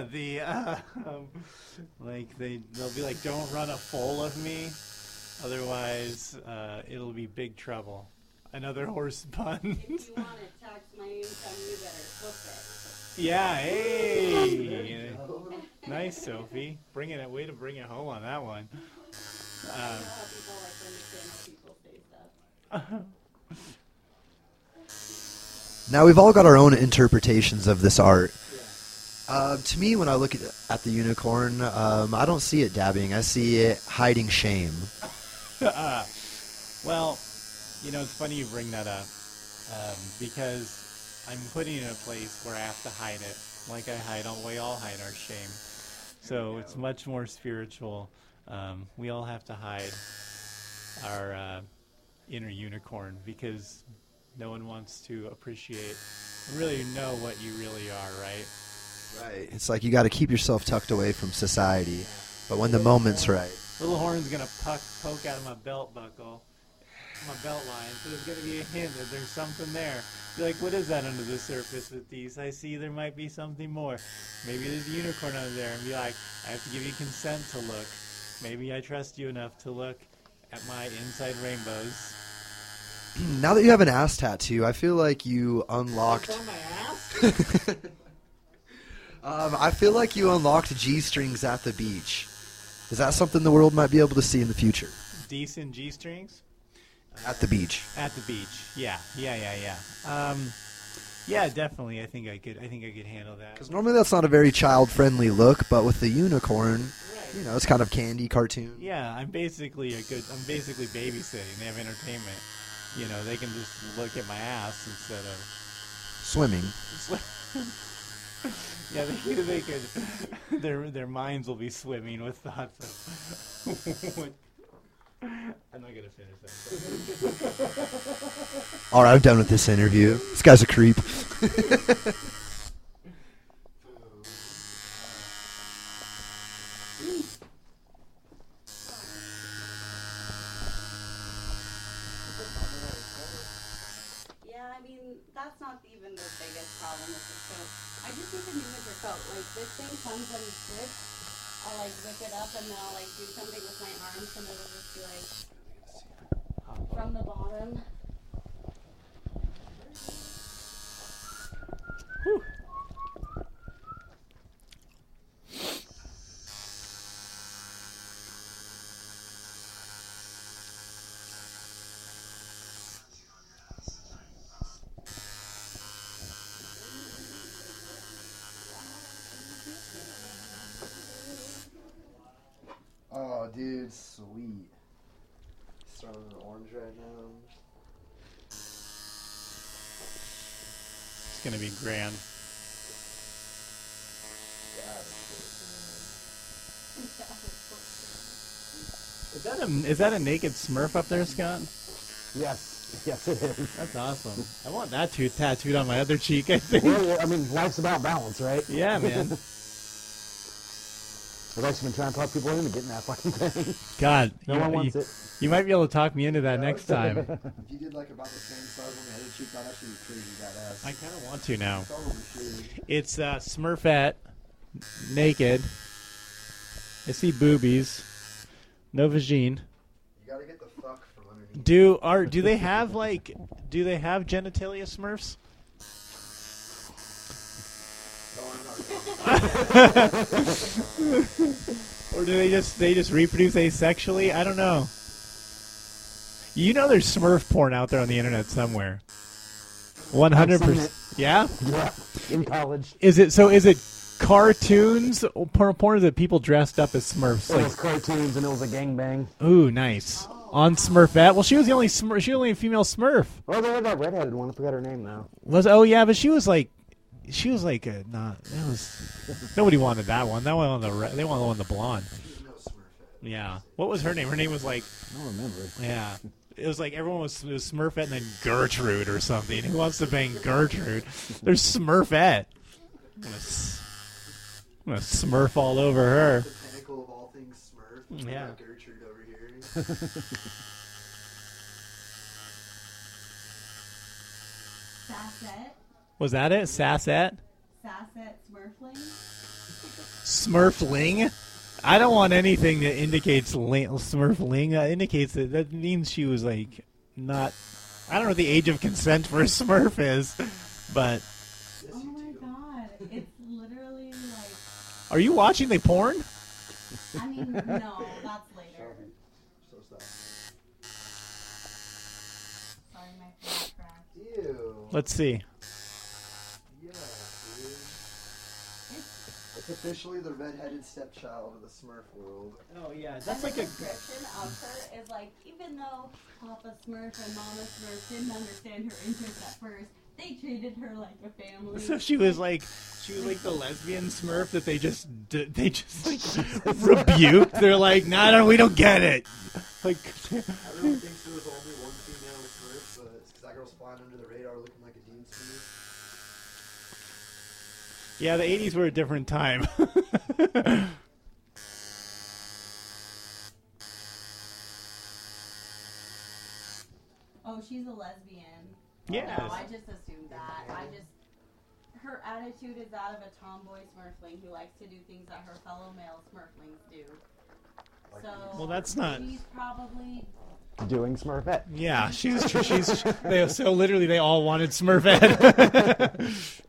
they'll be like, don't run a foal of me, otherwise it'll be big trouble. Another horse pun. If you want to tax my income, you better book it. Yeah, hey. Nice, Sophie. Way to bring it home on that one. Now, we've all got our own interpretations of this art. To me, when I look at the unicorn, I don't see it dabbing. I see it hiding shame. Well, it's funny you bring that up because I'm putting it in a place where I have to hide it. Like we all hide our shame. So it's much more spiritual. We all have to hide our inner unicorn because no one wants to appreciate and really know what you really are, right? Right. It's like you got to keep yourself tucked away from society, but when the moment's right. Little horn's gonna poke out of my belt buckle, my belt line. So there's gonna be a hint that there's something there. Be like, what is that under the surface with these? I see there might be something more. Maybe there's a unicorn under there, and be like, I have to give you consent to look. Maybe I trust you enough to look at my inside rainbows. Now that you have an ass tattoo, I feel like you unlocked. That's on my ass? I feel like you unlocked G-strings at the beach. Is that something the world might be able to see in the future? Decent G-strings? At the beach. At the beach, yeah. Yeah, definitely. I think I could handle that. Because normally that's not a very child-friendly look, but with the unicorn, it's kind of candy cartoon. Yeah, I'm basically babysitting. They have entertainment. They can just look at my ass instead of swimming. Yeah, they could. Their minds will be swimming with thoughts of. I'm not gonna finish that. All right, I'm done with this interview. This guy's a creep. Yeah, I mean, that's not even the biggest problem with the coat. I just think the new winter coat, like, this thing comes and slips. I'll like whip it up and then I'll like do something with my arms and it'll just be like from the bottom. Whew. Oh, dude, sweet. Starting an orange right now. It's gonna be grand. Is that a naked Smurf up there, Scott? Yes, yes, it is. That's awesome. I want that tattooed on my other cheek, I think. Well, I mean, life's about balance, right? Yeah, man. I've actually been trying to talk people into getting that fucking thing. God, no one wants it. You might be able to talk me into that next time. If you did like about the same size on the other cheek, that'd actually be crazy badass. I kind of want to now. Probably should. It's Smurfette, naked. I see boobies. No vagine. You gotta get the fuck from underneath. Do they have genitalia Smurfs? Or do they just reproduce asexually? I don't know. You know there's Smurf porn out there on the internet somewhere. 100%. Yeah? Yeah, in college. Is it cartoons or porn, or is it people dressed up as Smurfs? It was cartoons and it was a gangbang. Ooh, nice. On Smurfette. Well, she was the only a female Smurf. Well, they had that redheaded one. I forgot her name now. Yeah, but she was like nobody wanted that one. That one they wanted the one with the blonde. Yeah. What was her name? Her name was like, I don't remember. Yeah. It was like everyone was Smurfette and then Gertrude or something. Who wants to bang Gertrude? There's Smurfette. I'm gonna Smurf all over her. The pinnacle of all things Smurf. Yeah. Gertrude over here. Sassette. Was that it? Sassette? Sassette Smurfling. Smurfling? I don't want anything that indicates Smurfling. Indicates that means she was like not. I don't know what the age of consent for a Smurf is, but. Oh my god! It's literally like. Are you watching the porn? I mean, no, that's later. Sorry, my phone cracked. Ew. Let's see. Yeah, dude. It's officially the redheaded stepchild of the Smurf world. Oh yeah, That's like a description of her is like, even though Papa Smurf and Mama Smurf didn't understand her interest at first, they treated her like a family. So she was like the lesbian Smurf that they just like rebuked. They're like, no, we don't get it. Like, Everyone thinks there was only one female Smurf, but it's because that girl's flying under the radar looking like a Dean Smurf. yeah, the '80s were a different time. Oh, she's a lesbian. Yes. No, I just assumed that. Her attitude is that of a tomboy Smurfling who likes to do things that her fellow male Smurflings do. So, Well, that's not- She's probably. Doing Smurfette. Yeah, so literally they all wanted Smurfette.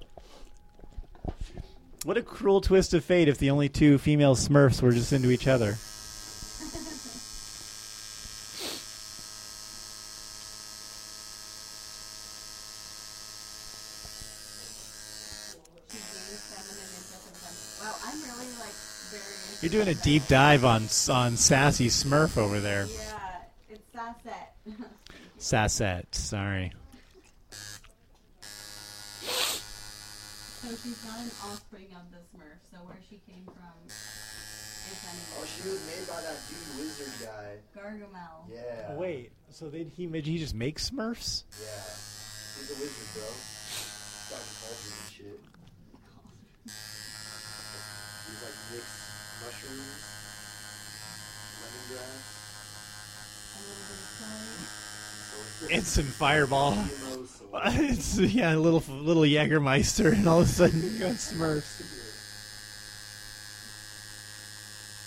What a cruel twist of fate if the only two female Smurfs were just into each other. Wow, I'm really like very. You're doing a deep dive on Sassy Smurf over there. Yeah, it's Sassette. Sassette, sorry. So she's not an offspring of the Smurf. So where she came from, if anything. Oh, she was made by that dude wizard guy. Gargamel. Yeah. Wait, so he just make Smurfs? Yeah. He's a wizard, bro. Got cauldron and shit. He's like mixed mushrooms, lemongrass. Instant fireball. It's a little Jägermeister, and all of a sudden you got Smurfs.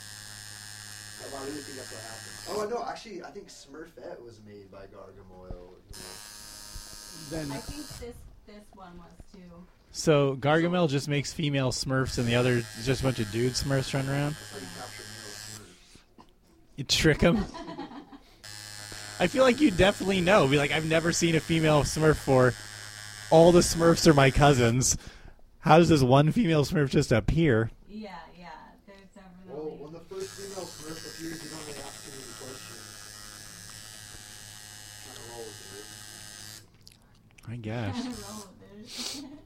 no, actually, I think Smurfette was made by Gargamel. Then I think this one was too. so Gargamel just makes female Smurfs, and the other is just a bunch of dude Smurfs running around. You trick them. I feel like you definitely know. Be like, I've never seen a female Smurf before. All the Smurfs are my cousins. How does this one female Smurf just appear? Yeah, there's definitely. Well, when the first female Smurf appears, you don't really ask too many questions. Kind of roll with it. I guess. Roll with it.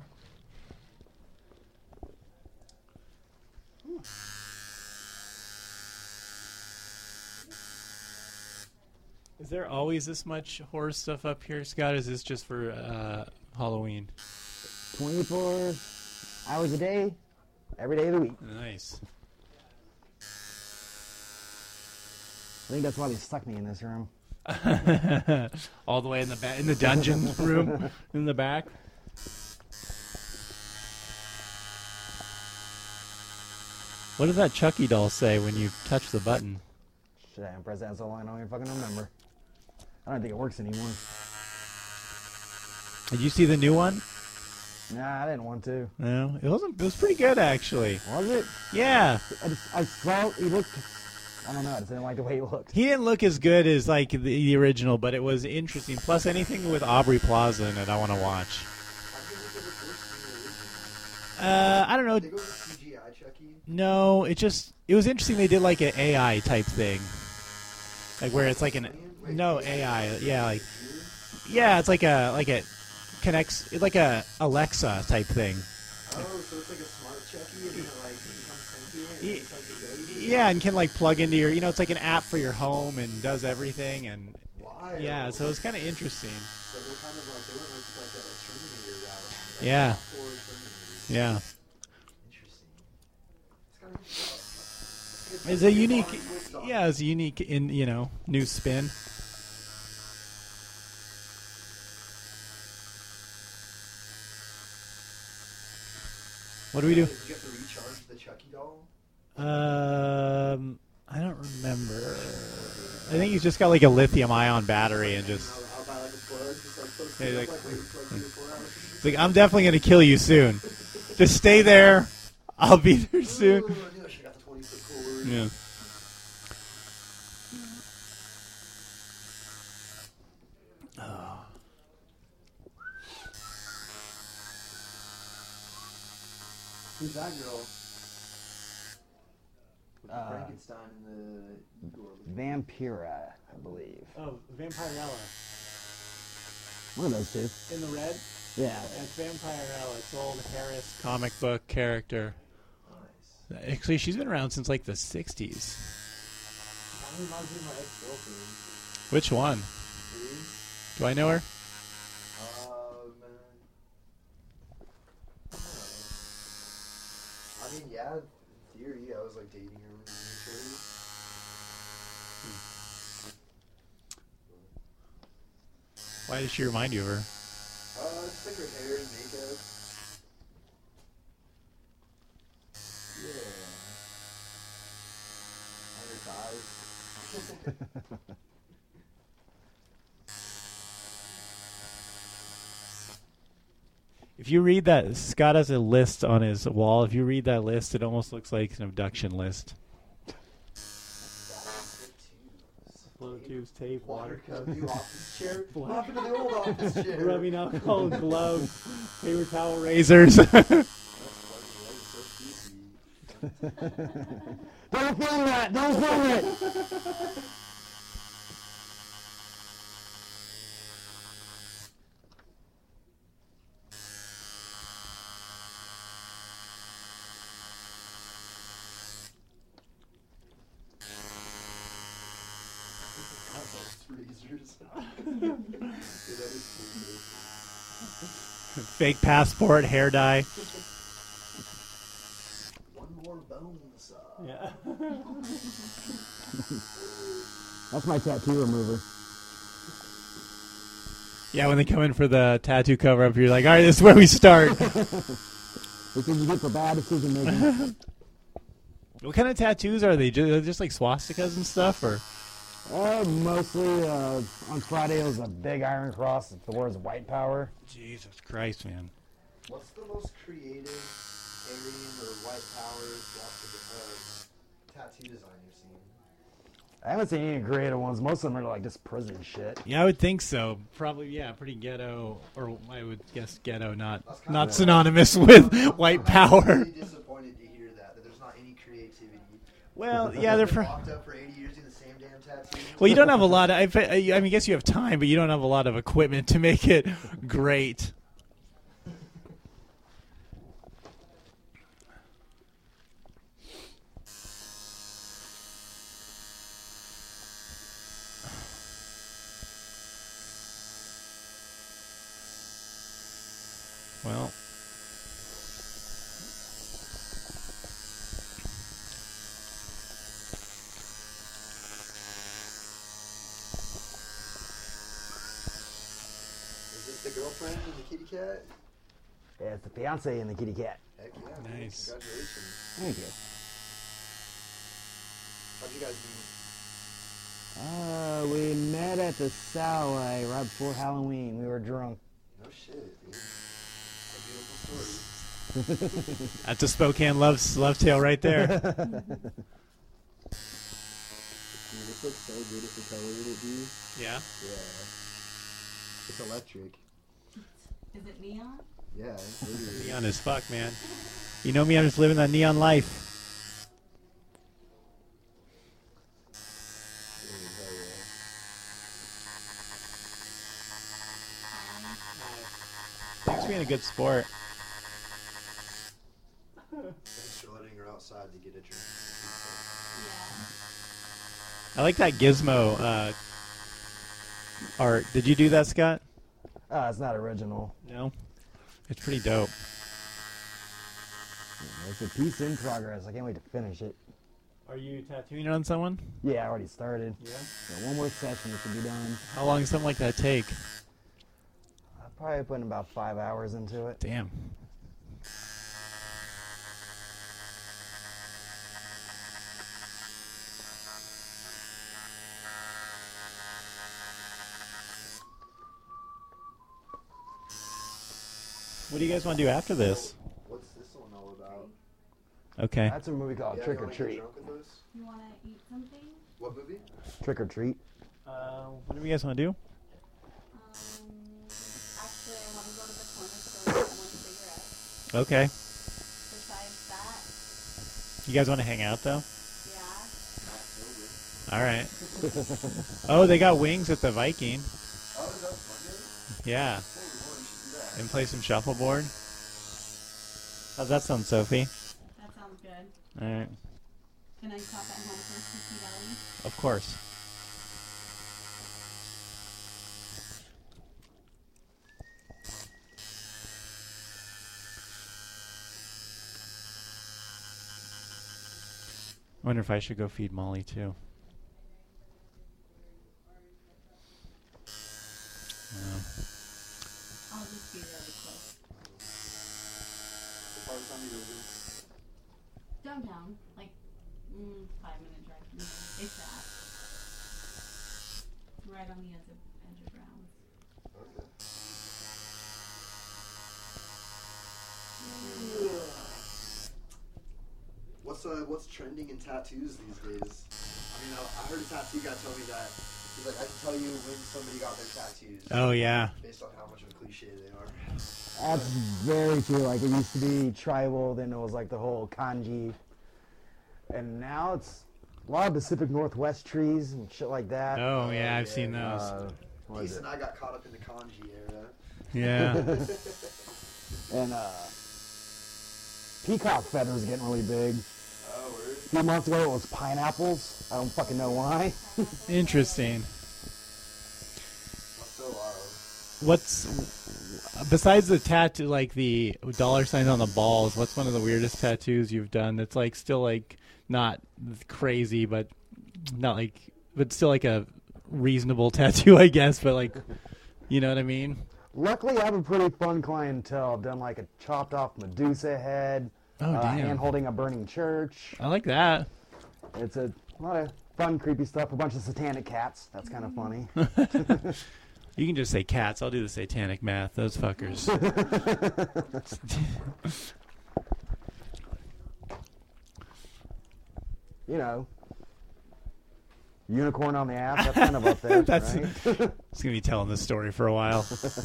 Is there always this much horror stuff up here, Scott? Is this just for Halloween? 24 hours a day, every day of the week. Nice. I think that's why they stuck me in this room. All the way in the dungeon room in the back. What does that Chucky doll say when you touch the button? Shit, I haven't pressed that so long I don't even fucking remember. I don't think it works anymore. Did you see the new one? Nah, I didn't want to. No, it wasn't. It was pretty good actually. Was it? Yeah. I saw he looked. I don't know. I just didn't like the way he looked. He didn't look as good as like the original, but it was interesting. Plus, anything with Aubrey Plaza in it, I want to watch. I don't know. They go with CGI Chucky? No, it was interesting. They did like an AI type thing, like where it's like AI. Yeah, it's like a connects. It's like a Alexa type thing. Oh, so it's like a smart Chucky and it like becomes sentient? And it's like a baby? Yeah, and can like plug into your. It's like an app for your home and does everything and. Wild. Yeah, so it's kind of interesting. So they're kind of like they went like a Terminator route. Yeah. Yeah. It's a unique, it's a unique new spin. What do we do? Did you have to recharge the Chucky doll? I don't remember. I think he's just got like a lithium-ion battery and just. I'll buy like a plug, just Yeah, like, like- plug It's like, I'm definitely gonna kill you soon. Just stay there. I'll be there soon. Yeah. Who's that girl? With Frankenstein and the Vampira, I believe. Oh, Vampirella. One of those two. In the red? Yeah. It's Vampirella. It's old Harris comic book character. Nice. Actually, she's been around since like the 60s. Kind of reminds me of my ex-girlfriend. Which one? Do I know her? I mean, yeah, in theory, I was like dating her initially. Why does she remind you of her? Just like her hair and makeup. Yeah. And her thighs. If you read that, Scott has a list on his wall. If you read that list, it almost looks like an abduction list. Blow tubes, tape, water cup, New office chair. What happened to the old office chair? rubbing alcohol, gloves, paper towel, razors. Don't film that! Don't film it! Fake passport, hair dye. One more bone saw. Yeah. That's my tattoo remover. Yeah, when they come in for the tattoo cover up, you're like, all right, this is where we start. This is good for bad decision making. What kind of tattoos are they? Just like swastikas and stuff, or? Mostly on Friday it was a big iron cross. The words white power. Jesus Christ, man. What's the most creative Aryan or white power tattoo design you've seen? I haven't seen any creative ones. Most of them are like just prison shit. Yeah, I would think so. Probably, yeah, pretty ghetto, or I would guess ghetto, not synonymous with white power. I'm really disappointed to hear that there's not any creativity. Well, yeah, they're locked up for 80 years doing the same damn tattoo. Well, you don't have a lot of. I mean, I guess you have time, but you don't have a lot of equipment to make it great. Well. Is this the girlfriend and the kitty cat? Yeah, it's the fiance and the kitty cat. Heck yeah, man. Nice. Congratulations. Thank you. How'd you guys meet? We met at the Salway right before Halloween. We were drunk. No shit, dude. A beautiful story. That's a Spokane love tale right there. Dude, this looks so beautiful colored, dude. Yeah? Yeah. It's electric. Is it neon? Yeah, it's literally. Neon as fuck, man. You know me, I'm just living that neon life. Thanks for being a good sport. Thanks for letting her outside to get a drink. I like that gizmo art. Did you do that, Scott? It's not original. No? It's pretty dope. It's a piece in progress. I can't wait to finish it. Are you tattooing on someone? Yeah, I already started. Yeah? So one more session, it should be done. How long does something like that take? I'll probably put in about 5 hours into it. Damn. What do you guys want to do after this? What's this one all about? Okay. That's a movie called Yeah, Trick you or wanna get Treat. drunk with us? You want to eat something? What movie? Trick or Treat. What do you guys want to do? Actually, I want to go to the corner store and get one cigarette. Okay. Besides that, You guys want to hang out, though? yeah. All right. Oh, they got wings at the Viking. Oh, is that Monday? Yeah. Holy moly, you should do that. And play some shuffleboard. How's that sound, Sophie? That sounds good. All right. Can I stop at home first to see Ellie? Of course. I wonder if I should go feed Molly too. I'll just be really close. What part of town are you living? Downtown, like 5-minute drive from here. If that. Right on the edge of grounds. Okay. What's trending in tattoos these days? I mean, I heard a tattoo guy tell me that. He's like, I can tell you when somebody got their tattoos. Oh, yeah. Based on how much of a cliche they are. That's very true. Like, it used to be tribal, then it was like the whole kanji. And now it's a lot of Pacific Northwest trees and shit like that. Oh, yeah, I've seen those. Ace and I got caught up in the kanji era. Yeah. And peacock feathers getting really big. Oh, word. A few months ago it was pineapples. I don't fucking know why. Interesting. That's so wild. What's besides the tattoo, like the dollar signs on the balls? What's one of the weirdest tattoos you've done? That's like still like not crazy, but not like, but still like a reasonable tattoo, I guess. But like, you know what I mean? Luckily, I have a pretty fun clientele. I've done like a chopped off Medusa head, Oh, damn. hand holding a burning church. I like that. It's a lot of fun, creepy stuff. A bunch of satanic cats. That's kind of funny. You can just say cats. I'll do the satanic math. Those fuckers. You know, unicorn on the ass. That's kind of up there, That's right? It's gonna be telling this story for a while.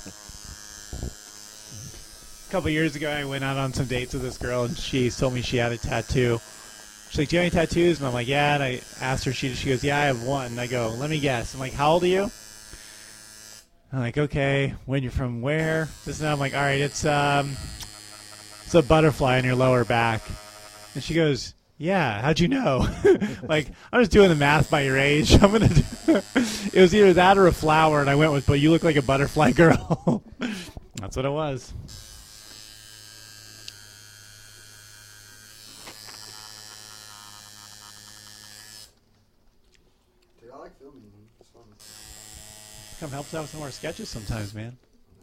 A couple years ago, I went out on some dates with this girl, and she told me she had a tattoo. She's like, "Do you have any tattoos?" And I'm like, "Yeah." And I asked her. She goes, "Yeah, I have one." And I go, "Let me guess." I'm like, "How old are you?" I'm like, "Okay, when you're from where?" This and that. I'm like, "All right, it's a butterfly on your lower back." And she goes, "Yeah, how'd you know?" Like, I'm just doing the math by your age. I'm gonna do it was either that or a flower, and I went with, "But you look like a butterfly girl." That's what it was. Dude, I like filming. It's fun. Come help us out with some more sketches sometimes, man.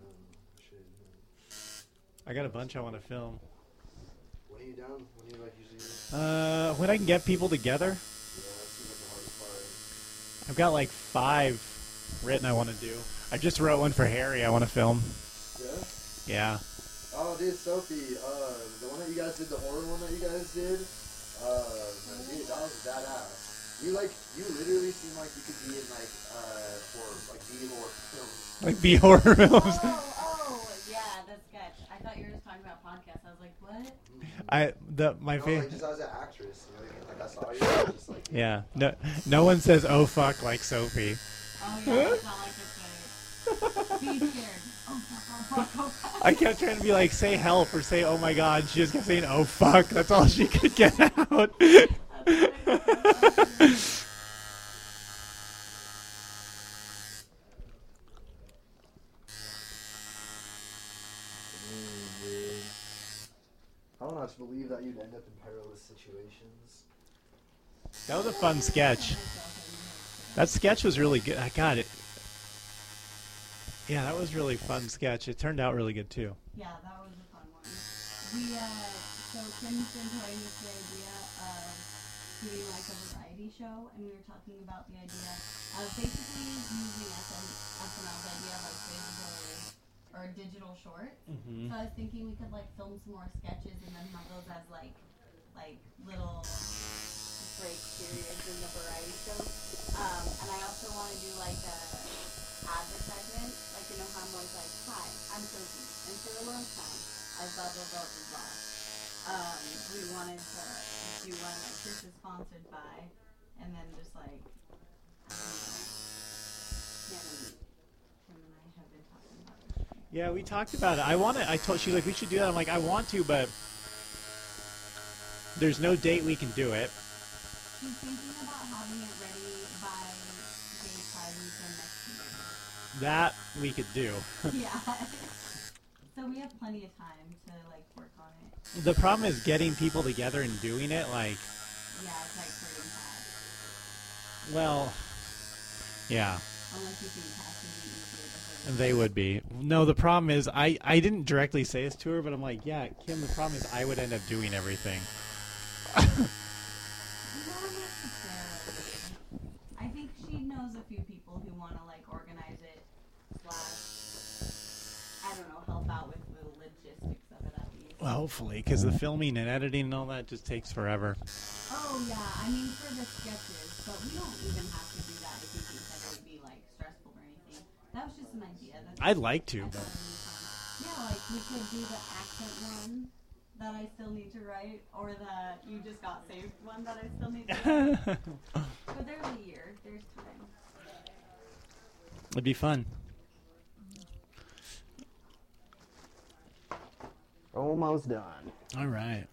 I got a bunch I want to film. When are you down? When do you like usually? When I can get people together. Yeah, that seems like the hardest part. I've got like 5 written I want to do. I just wrote one for Harry I want to film. Yeah? Yeah. Oh, dude, Sophie, the one that you guys did, the horror one that you guys did, dude, that was badass. You literally seem like you could be in, like, B-horror films. Like B-horror films. Oh, yeah, the sketch. I thought you were just talking about podcasts. I was like, what? My No, favorite. like, just as an actress, you know what I mean? Like, I saw you, I was just like, Yeah. No one says "oh fuck" like Sophie. Oh, yeah, that's not like to say. Be scared. Oh, fuck, oh, fuck. I kept trying to be like, say help or say oh my god. She just kept saying oh fuck. That's all she could get out. I don't know, I just believe that you'd end up in perilous situations. That was a fun sketch. That sketch was really good. I got it. Yeah, that was really fun sketch. It turned out really good too. Yeah, that was a fun one. We, so Kim's been toying with the idea of doing like a variety show, and we were talking about the idea of basically using SNL's idea of like digital shorts. Mhm. So I was thinking we could like film some more sketches and then have those as like little break periods in the variety show. And I also want to do like a advertisement, like you know how I'm always like, "Hi, I'm Sophie, and for a long time I've blah blah blah blah blah." We wanted to do one like this is sponsored by, and then just like I don't know. Kim and I have been talking about it. Yeah, we talked about it. She's like, we should do that. I'm like, I want to, but there's no date we can do it. She's thinking about having it ready by Gay Pride weekend next year. That we could do. Yeah. So we have plenty of time to like work on it. The problem is getting people together and doing it, like, Yeah, it's like pretty hard. well, yeah. Unless you think cast would be easier to hurt. They would be. No, the problem is, I didn't directly say this to her, but I'm like, yeah, Kim, the problem is I would end up doing everything. Not necessarily. I think she knows a few people who want to like organize it / I don't know, help out with the logistics of it at least. Well, hopefully, because the filming and editing and all that just takes forever. Oh yeah, I mean for the sketches, but we don't even have to do that if you think that it would be like stressful or anything. That was just an idea. I'd like to, but Yeah, like we could do the accent one that I still need to write, or the you just got saved one that I still need to write. But there's a year, there's time. it'd be fun. Almost done. All right.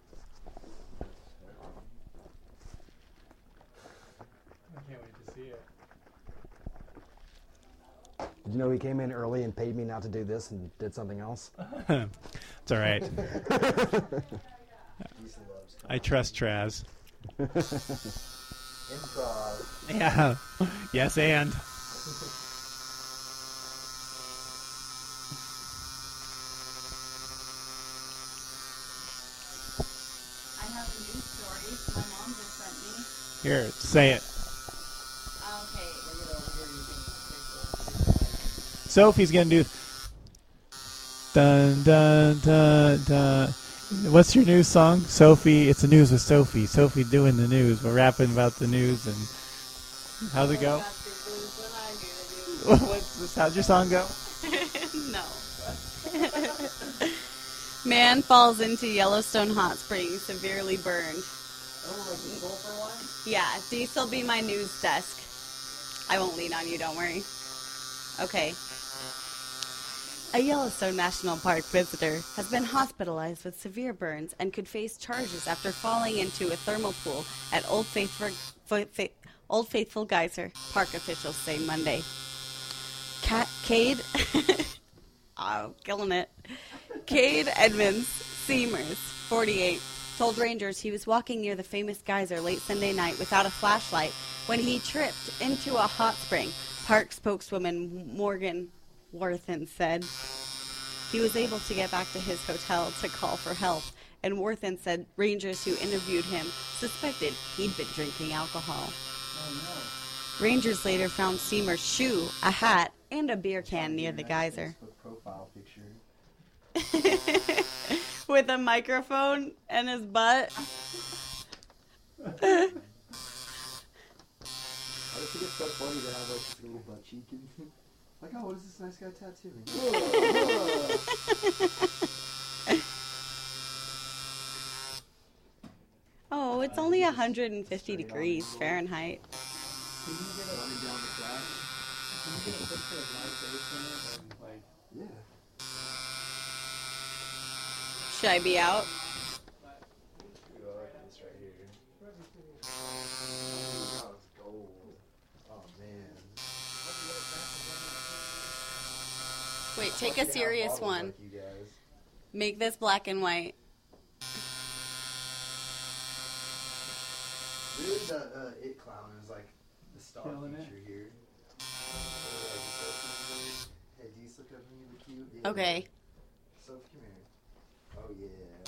I can't wait to see it. Did you know he came in early and paid me not to do this and did something else? It's all right. I trust Traz. Improv. Yeah. Yes, and. I have a news story my mom just sent me. Here, say it. Sophie's gonna do. Dun dun dun dun. What's your news song? Sophie. It's the news with Sophie. Sophie doing the news. We're rapping about the news and how's it go? How's your song go? No. Man falls into Yellowstone hot springs, severely burned. Oh, like the sulfur one? Yeah, Diesel be my news desk. I won't lean on you, don't worry. Okay. A Yellowstone National Park visitor has been hospitalized with severe burns and could face charges after falling into a thermal pool at Old Faithful Geyser, park officials say Monday. Cade, oh, killing it. Cade Edmonds Seamers, 48, told rangers he was walking near the famous geyser late Sunday night without a flashlight when he tripped into a hot spring. Park spokeswoman Morgan Worthen said he was able to get back to his hotel to call for help, and Worthen said rangers who interviewed him suspected he'd been drinking alcohol. Oh, no. Rangers later found Seamer's shoe, a hat, and a beer can near the geyser. Profile picture. With a microphone and his butt. I just think it's so funny to have like this little butt cheek and like, oh, what is this nice guy tattooing? Oh, it's only 150 degrees Fahrenheit. Can you get it running down the flash? Can you get a picture of my face in it and like, yeah. Should I be out? We go like this right here. Oh, it's gold. Oh man. Wait, take a serious one. Like you guys. Make this black and white. Really, the It Clown is like the star Killing feature it. here. Hey, Diesel, come here, you cute. Yeah. Okay. Sophie, come here. Oh yeah.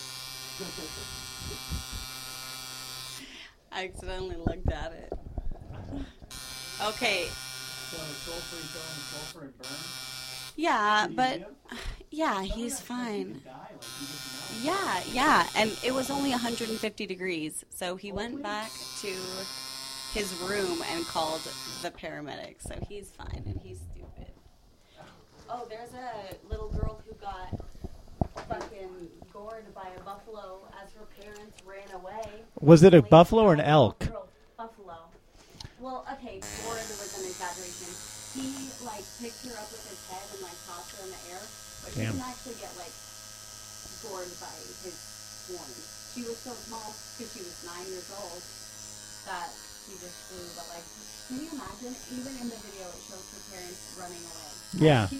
I accidentally looked at it. Okay. So sulfur and burn? Yeah, but yeah, he's fine. Yeah, and it was only 150 degrees, so he went back to his room and called the paramedics, so he's fine, and he's stupid. Oh, there's a little girl who got fucking gored by a buffalo as her parents ran away. Was it a buffalo or an elk? Buffalo. Well, okay, gored was an exaggeration. He, like, picked her up with his head and, like, tossed her in the air, but she Damn. didn't actually get, like, gored by his horns. She was so small, because she was 9 years old, that she just flew. But, like, can you imagine? Even in the video, it shows her parents running away. Yeah.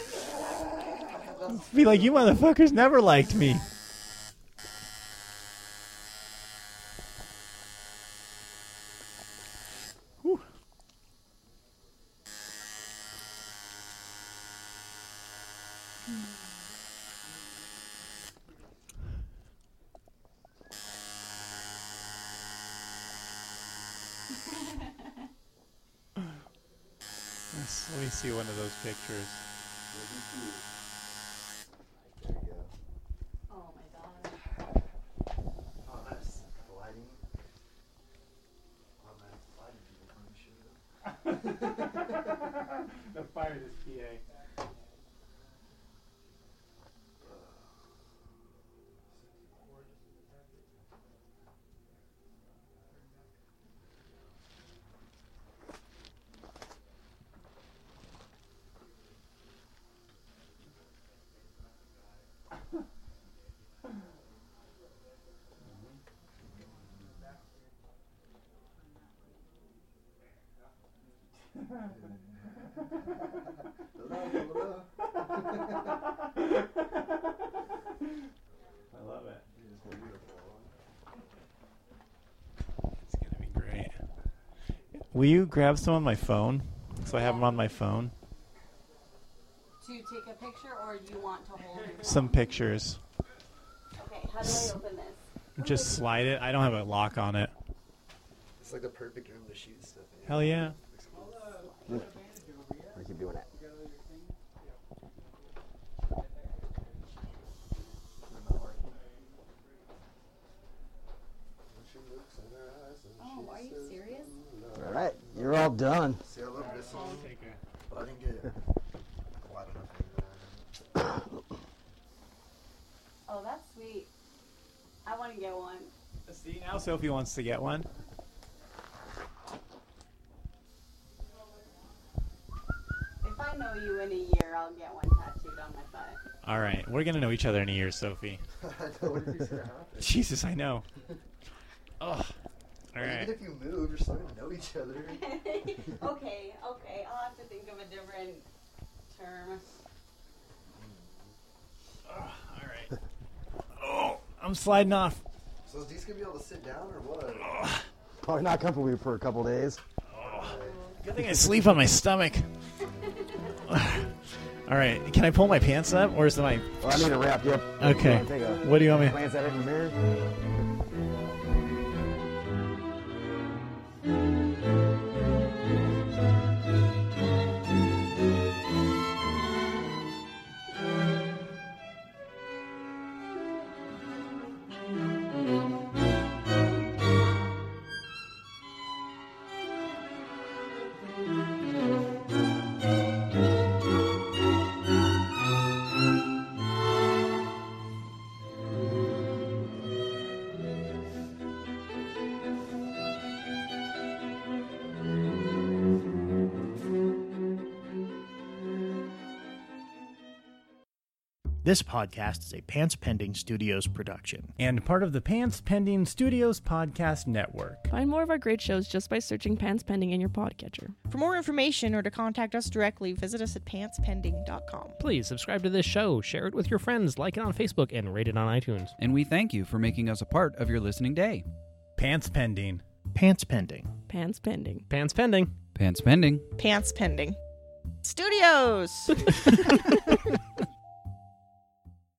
Be like, you motherfuckers never liked me. Whew. Let me see one of those pictures. There you go. Oh my god. Oh, nice. Lighting. Automatic lighting people from the show. The fire this PA. I love it. It's gonna be great. Will you grab some on my phone? So I have them on my phone. To take a picture, or you want to hold your Some pictures. Okay, how do I open this? Just slide it. I don't have a lock on it. It's like the perfect room to shoot stuff in. Hell yeah. I keep doing it. this one, but I didn't get quite enough. Oh, that's sweet. I want to get one. See, now Sophie wants to get one. If I know you in a year, I'll get one tattooed on my butt. All right, we're gonna know each other in a year, Sophie. What did you say happened? Jesus, I know. Oh, all right. Even if you move, you're still gonna know each other. Okay, I'll have to think of a different term. All right. Oh, I'm sliding off. So is Dee's gonna be able to sit down or what? Probably not comfortably for a couple days. Good thing I sleep on my stomach. All right, can I pull my pants up, or is my? Well, I need to wrap you up. Okay. What do you want me? Glance at it in the mirror. This podcast is a Pants Pending Studios production. And part of the Pants Pending Studios podcast network. Find more of our great shows just by searching Pants Pending in your podcatcher. For more information or to contact us directly, visit us at pantspending.com. Please subscribe to this show, share it with your friends, like it on Facebook, and rate it on iTunes. And we thank you for making us a part of your listening day. Pants Pending. Pants Pending. Pants Pending. Pants Pending. Pants Pending. Pants Pending. Studios!